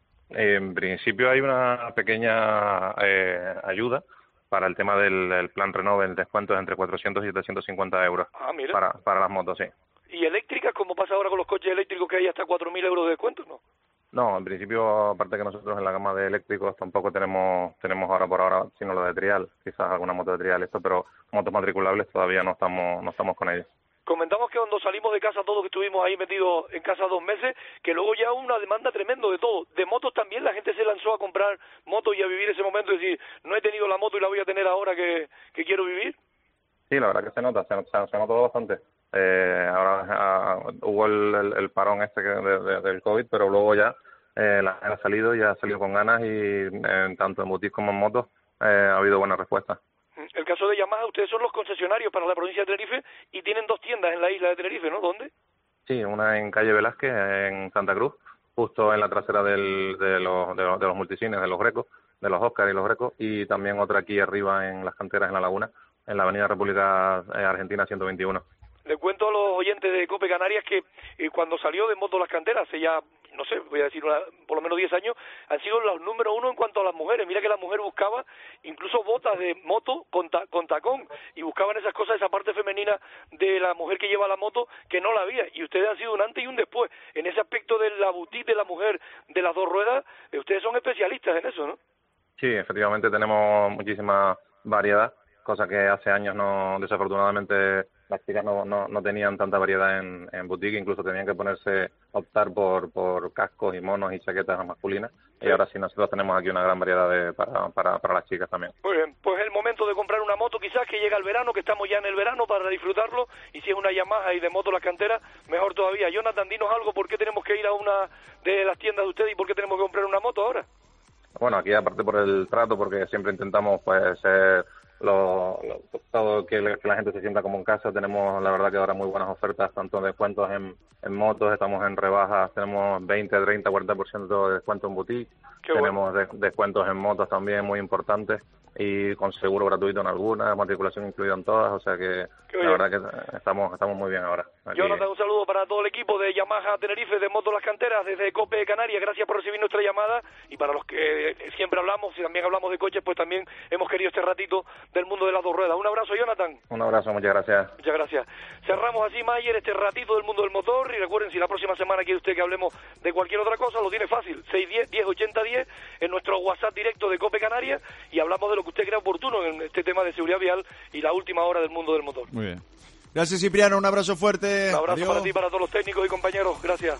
En principio hay una pequeña eh, ayuda para el tema del el plan Renove, el descuento es entre cuatrocientos y setecientos cincuenta euros ah, mira. para para las motos, sí. ¿Y eléctricas, como pasa ahora con los coches eléctricos, que hay hasta cuatro mil euros de descuento, no? No, en principio, aparte que nosotros en la gama de eléctricos tampoco tenemos tenemos ahora por ahora, sino lo de trial, quizás alguna moto de trial, esto, pero motos matriculables todavía no estamos no estamos con ellas. Comentamos que cuando salimos de casa, todos que estuvimos ahí metidos en casa dos meses, que luego ya hubo una demanda tremendo de todo. De motos también, la gente se lanzó a comprar motos y a vivir ese momento y decir, no he tenido la moto y la voy a tener ahora que, que quiero vivir. Sí, la verdad que se nota, se, se, se notó bastante. Eh, ahora uh, hubo el, el, el parón este que de, de, del COVID, pero luego ya eh, la gente ha salido, ya ha salido con ganas y eh, tanto en boutique como en motos eh, ha habido buena respuesta. El caso de Yamaha, ustedes son los concesionarios para la provincia de Tenerife y tienen dos tiendas en la isla de Tenerife, ¿no? ¿Dónde? Sí, una en calle Velázquez, en Santa Cruz, justo en la trasera del, de, los, de, los, de los multicines, de los Grecos, de los Oscar y los Grecos, y también otra aquí arriba en Las Canteras, en La Laguna, en la avenida República Argentina ciento veintiuno. Le cuento a los oyentes de COPE Canarias que eh, cuando salió de Moto Las Canteras, hace ya, no sé, voy a decir una, por lo menos diez años, han sido los número uno en cuanto a las mujeres. Mira que la mujer buscaba incluso botas de moto con, ta, con tacón y buscaban esas cosas, esa parte femenina de la mujer que lleva la moto que no la había. Y ustedes han sido un antes y un después. En ese aspecto de la boutique de la mujer de las dos ruedas, eh, ustedes son especialistas en eso, ¿no? Sí, efectivamente tenemos muchísima variedad, cosa que hace años no, desafortunadamente, las chicas no, no, no tenían tanta variedad en, en boutique, incluso tenían que ponerse, optar por, por cascos y monos y chaquetas masculinas, sí. Y ahora sí nosotros tenemos aquí una gran variedad de, para, para, para las chicas también. Muy bien, pues es el momento de comprar una moto, quizás que llega el verano, que estamos ya en el verano para disfrutarlo, y si es una Yamaha y de moto Las Canteras, mejor todavía. Jonathan, dinos algo, ¿por qué tenemos que ir a una de las tiendas de ustedes y por qué tenemos que comprar una moto ahora? Bueno, aquí aparte por el trato, porque siempre intentamos pues ser lo, lo, todo que, que la gente se sienta como en casa. Tenemos la verdad que ahora muy buenas ofertas, tanto de descuentos en, en motos, estamos en rebajas, tenemos veinte, treinta, cuarenta por ciento de descuento en boutique. Qué tenemos bueno. de, descuentos en motos también muy importantes y con seguro gratuito en algunas, matriculación incluida en todas, o sea que la verdad que estamos estamos muy bien ahora. Aquí. Jonathan, un saludo para todo el equipo de Yamaha Tenerife de Moto Las Canteras desde COPE Canarias, gracias por recibir nuestra llamada, y para los que siempre hablamos y también hablamos de coches, pues también hemos querido este ratito del mundo de las dos ruedas. Un abrazo, Jonathan. Un abrazo, muchas gracias. Muchas gracias. Cerramos así, Mayer, este ratito del mundo del motor, y recuerden, si la próxima semana quiere usted que hablemos de cualquier otra cosa, lo tiene fácil, seis uno cero, diez, ochenta, diez en nuestro WhatsApp directo de COPE Canarias, y hablamos de lo que usted crea oportuno en este tema de seguridad vial y la última hora del mundo del motor. Muy bien. Gracias, Cipriano, un abrazo fuerte. Un abrazo Adiós. para ti y para todos los técnicos y compañeros. Gracias.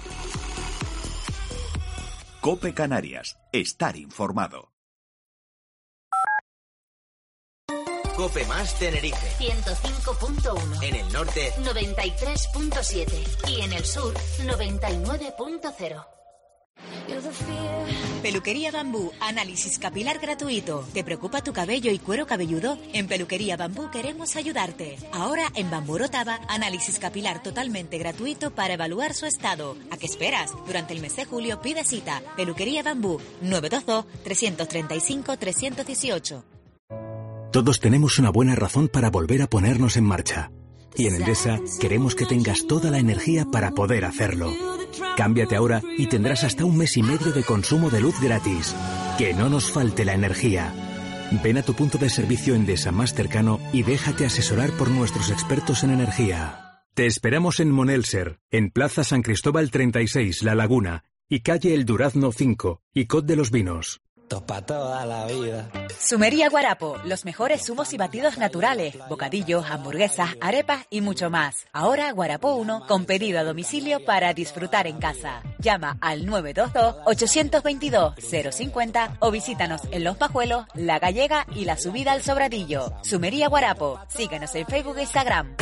COPE Canarias. Estar informado. COPE más Tenerife. ciento cinco punto uno. En el norte. noventa y tres punto siete. Y en el sur, noventa y nueve punto cero. Peluquería Bambú, análisis capilar gratuito. ¿Te preocupa tu cabello y cuero cabelludo? En Peluquería Bambú queremos ayudarte. Ahora en Bambú Orotava, análisis capilar totalmente gratuito para evaluar su estado. ¿A qué esperas? Durante el mes de julio pide cita. Peluquería Bambú, nueve dos dos, tres tres cinco, tres uno ocho. Todos tenemos una buena razón para volver a ponernos en marcha. Y en Endesa queremos que tengas toda la energía para poder hacerlo. Cámbiate ahora y tendrás hasta un mes y medio de consumo de luz gratis. Que no nos falte la energía. Ven a tu punto de servicio Endesa más cercano y déjate asesorar por nuestros expertos en energía. Te esperamos en Monelser, en Plaza San Cristóbal treinta y seis, La Laguna, y calle El Durazno cinco, y Cot de los Vinos. Pa' toda la vida. Sumería Guarapo, los mejores zumos y batidos naturales, bocadillos, hamburguesas, arepas y mucho más. Ahora Guarapo uno con pedido a domicilio para disfrutar en casa. Llama al nueve dos dos, ocho dos dos, cero cinco cero o visítanos en Los Pajuelos, La Gallega y La Subida al Sobradillo. Sumería Guarapo. Síguenos en Facebook e Instagram.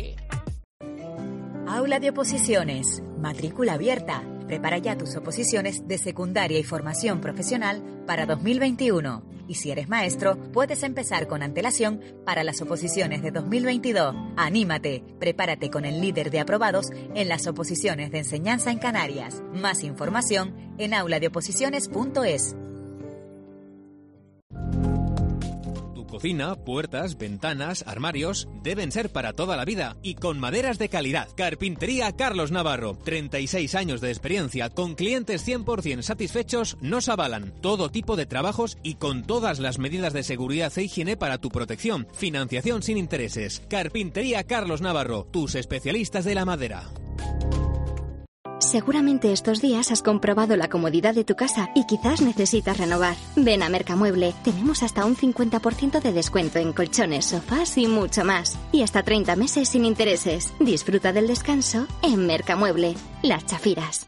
Aula de oposiciones. Matrícula abierta. Prepara ya tus oposiciones de secundaria y formación profesional para dos mil veintiuno. Y si eres maestro, puedes empezar con antelación para las oposiciones de dos mil veintidós. ¡Anímate! Prepárate con el líder de aprobados en las oposiciones de enseñanza en Canarias. Más información en aula de oposiciones punto es. Cocina, puertas, ventanas, armarios deben ser para toda la vida y con maderas de calidad. Carpintería Carlos Navarro. treinta y seis años de experiencia con clientes cien por ciento satisfechos nos avalan. Todo tipo de trabajos y con todas las medidas de seguridad e higiene para tu protección. Financiación sin intereses. Carpintería Carlos Navarro. Tus especialistas de la madera. Seguramente estos días has comprobado la comodidad de tu casa y quizás necesitas renovar. Ven a Mercamueble. Tenemos hasta un cincuenta por ciento de descuento en colchones, sofás y mucho más. Y hasta treinta meses sin intereses. Disfruta del descanso en Mercamueble. Las Chafiras.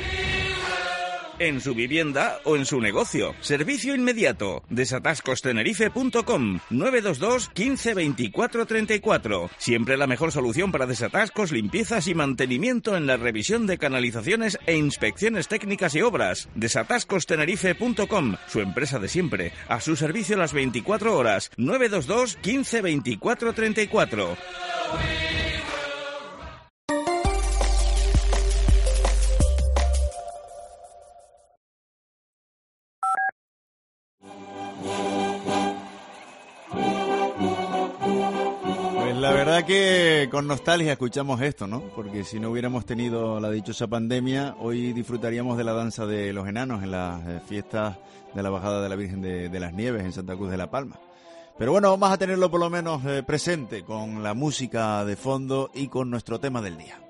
En su vivienda o en su negocio. Servicio inmediato. desatascos tenerife punto com. nueve dos dos, quince, veinticuatro, treinta y cuatro. Siempre la mejor solución para desatascos, limpiezas y mantenimiento en la revisión de canalizaciones e inspecciones técnicas y obras. desatascos tenerife punto com. Su empresa de siempre. A su servicio las veinticuatro horas. nueve dos dos, quince, veinticuatro, treinta y cuatro. La verdad que con nostalgia escuchamos esto, ¿no? Porque si no hubiéramos tenido la dichosa pandemia, hoy disfrutaríamos de la danza de los enanos en las fiestas de la bajada de la Virgen de, de las Nieves en Santa Cruz de la Palma. Pero bueno, vamos a tenerlo por lo menos eh, presente con la música de fondo y con nuestro tema del día.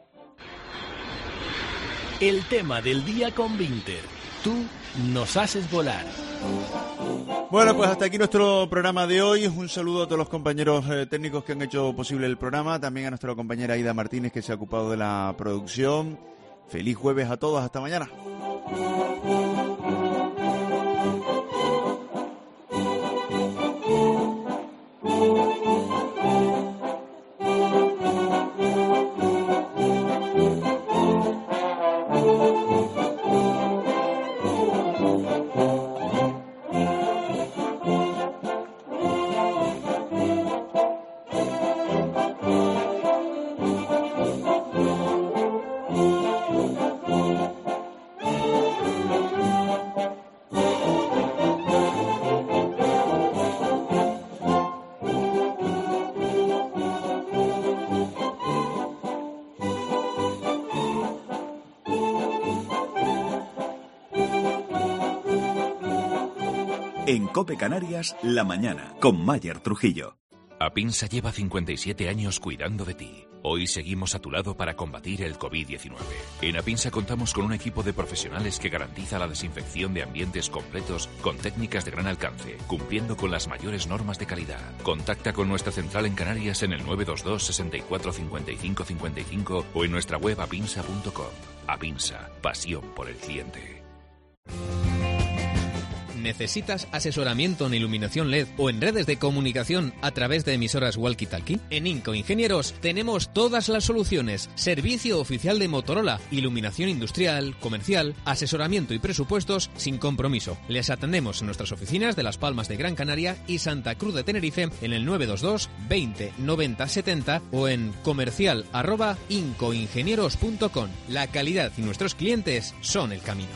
El tema del día con Vinter. Tú nos haces volar. Bueno, pues hasta aquí nuestro programa de hoy. Un saludo a todos los compañeros eh, técnicos que han hecho posible el programa. También a nuestra compañera Aida Martínez, que se ha ocupado de la producción. Feliz jueves a todos. Hasta mañana. En COPE Canarias, La Mañana, con Mayer Trujillo. Apinsa lleva cincuenta y siete años cuidando de ti. Hoy seguimos a tu lado para combatir el covid diecinueve. En Apinsa contamos con un equipo de profesionales que garantiza la desinfección de ambientes completos con técnicas de gran alcance, cumpliendo con las mayores normas de calidad. Contacta con nuestra central en Canarias en el nueve dos dos, sesenta y cuatro, cincuenta y cinco cincuenta y cinco o en nuestra web apinsa punto com. Apinsa, pasión por el cliente. ¿Necesitas asesoramiento en iluminación L E D o en redes de comunicación a través de emisoras walkie-talkie? En Inco Ingenieros tenemos todas las soluciones. Servicio oficial de Motorola, iluminación industrial, comercial, asesoramiento y presupuestos sin compromiso. Les atendemos en nuestras oficinas de Las Palmas de Gran Canaria y Santa Cruz de Tenerife en el nueve dos dos veinte noventa setenta o en comercial arroba incoingenieros punto com. La calidad y nuestros clientes son el camino.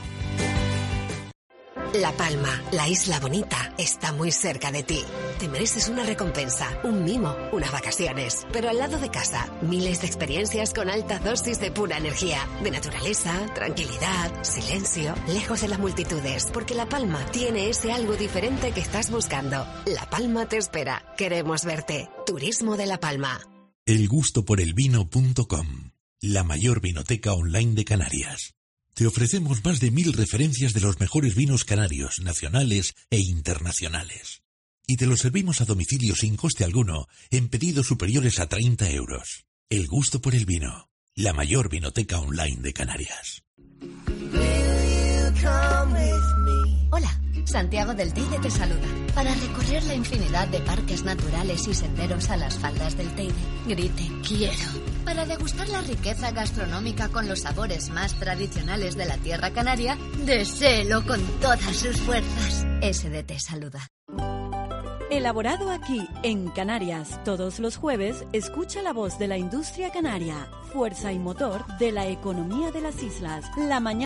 La Palma, la isla bonita, está muy cerca de ti. Te mereces una recompensa, un mimo, unas vacaciones. Pero al lado de casa, miles de experiencias con alta dosis de pura energía, de naturaleza, tranquilidad, silencio, lejos de las multitudes. Porque La Palma tiene ese algo diferente que estás buscando. La Palma te espera. Queremos verte. Turismo de La Palma. el gusto por el vino punto com, la mayor vinoteca online de Canarias. Te ofrecemos más de mil referencias de los mejores vinos canarios, nacionales e internacionales. Y te los servimos a domicilio sin coste alguno, en pedidos superiores a treinta euros. El gusto por el vino, la mayor vinoteca online de Canarias. Hola, Santiago del Teide te saluda. Para recorrer la infinidad de parques naturales y senderos a las faldas del Teide, grite quiero. Para degustar la riqueza gastronómica con los sabores más tradicionales de la tierra canaria, deséelo con todas sus fuerzas. S D T saluda. Elaborado aquí, en Canarias, todos los jueves, escucha la voz de la industria canaria, fuerza y motor de la economía de las islas. La mañana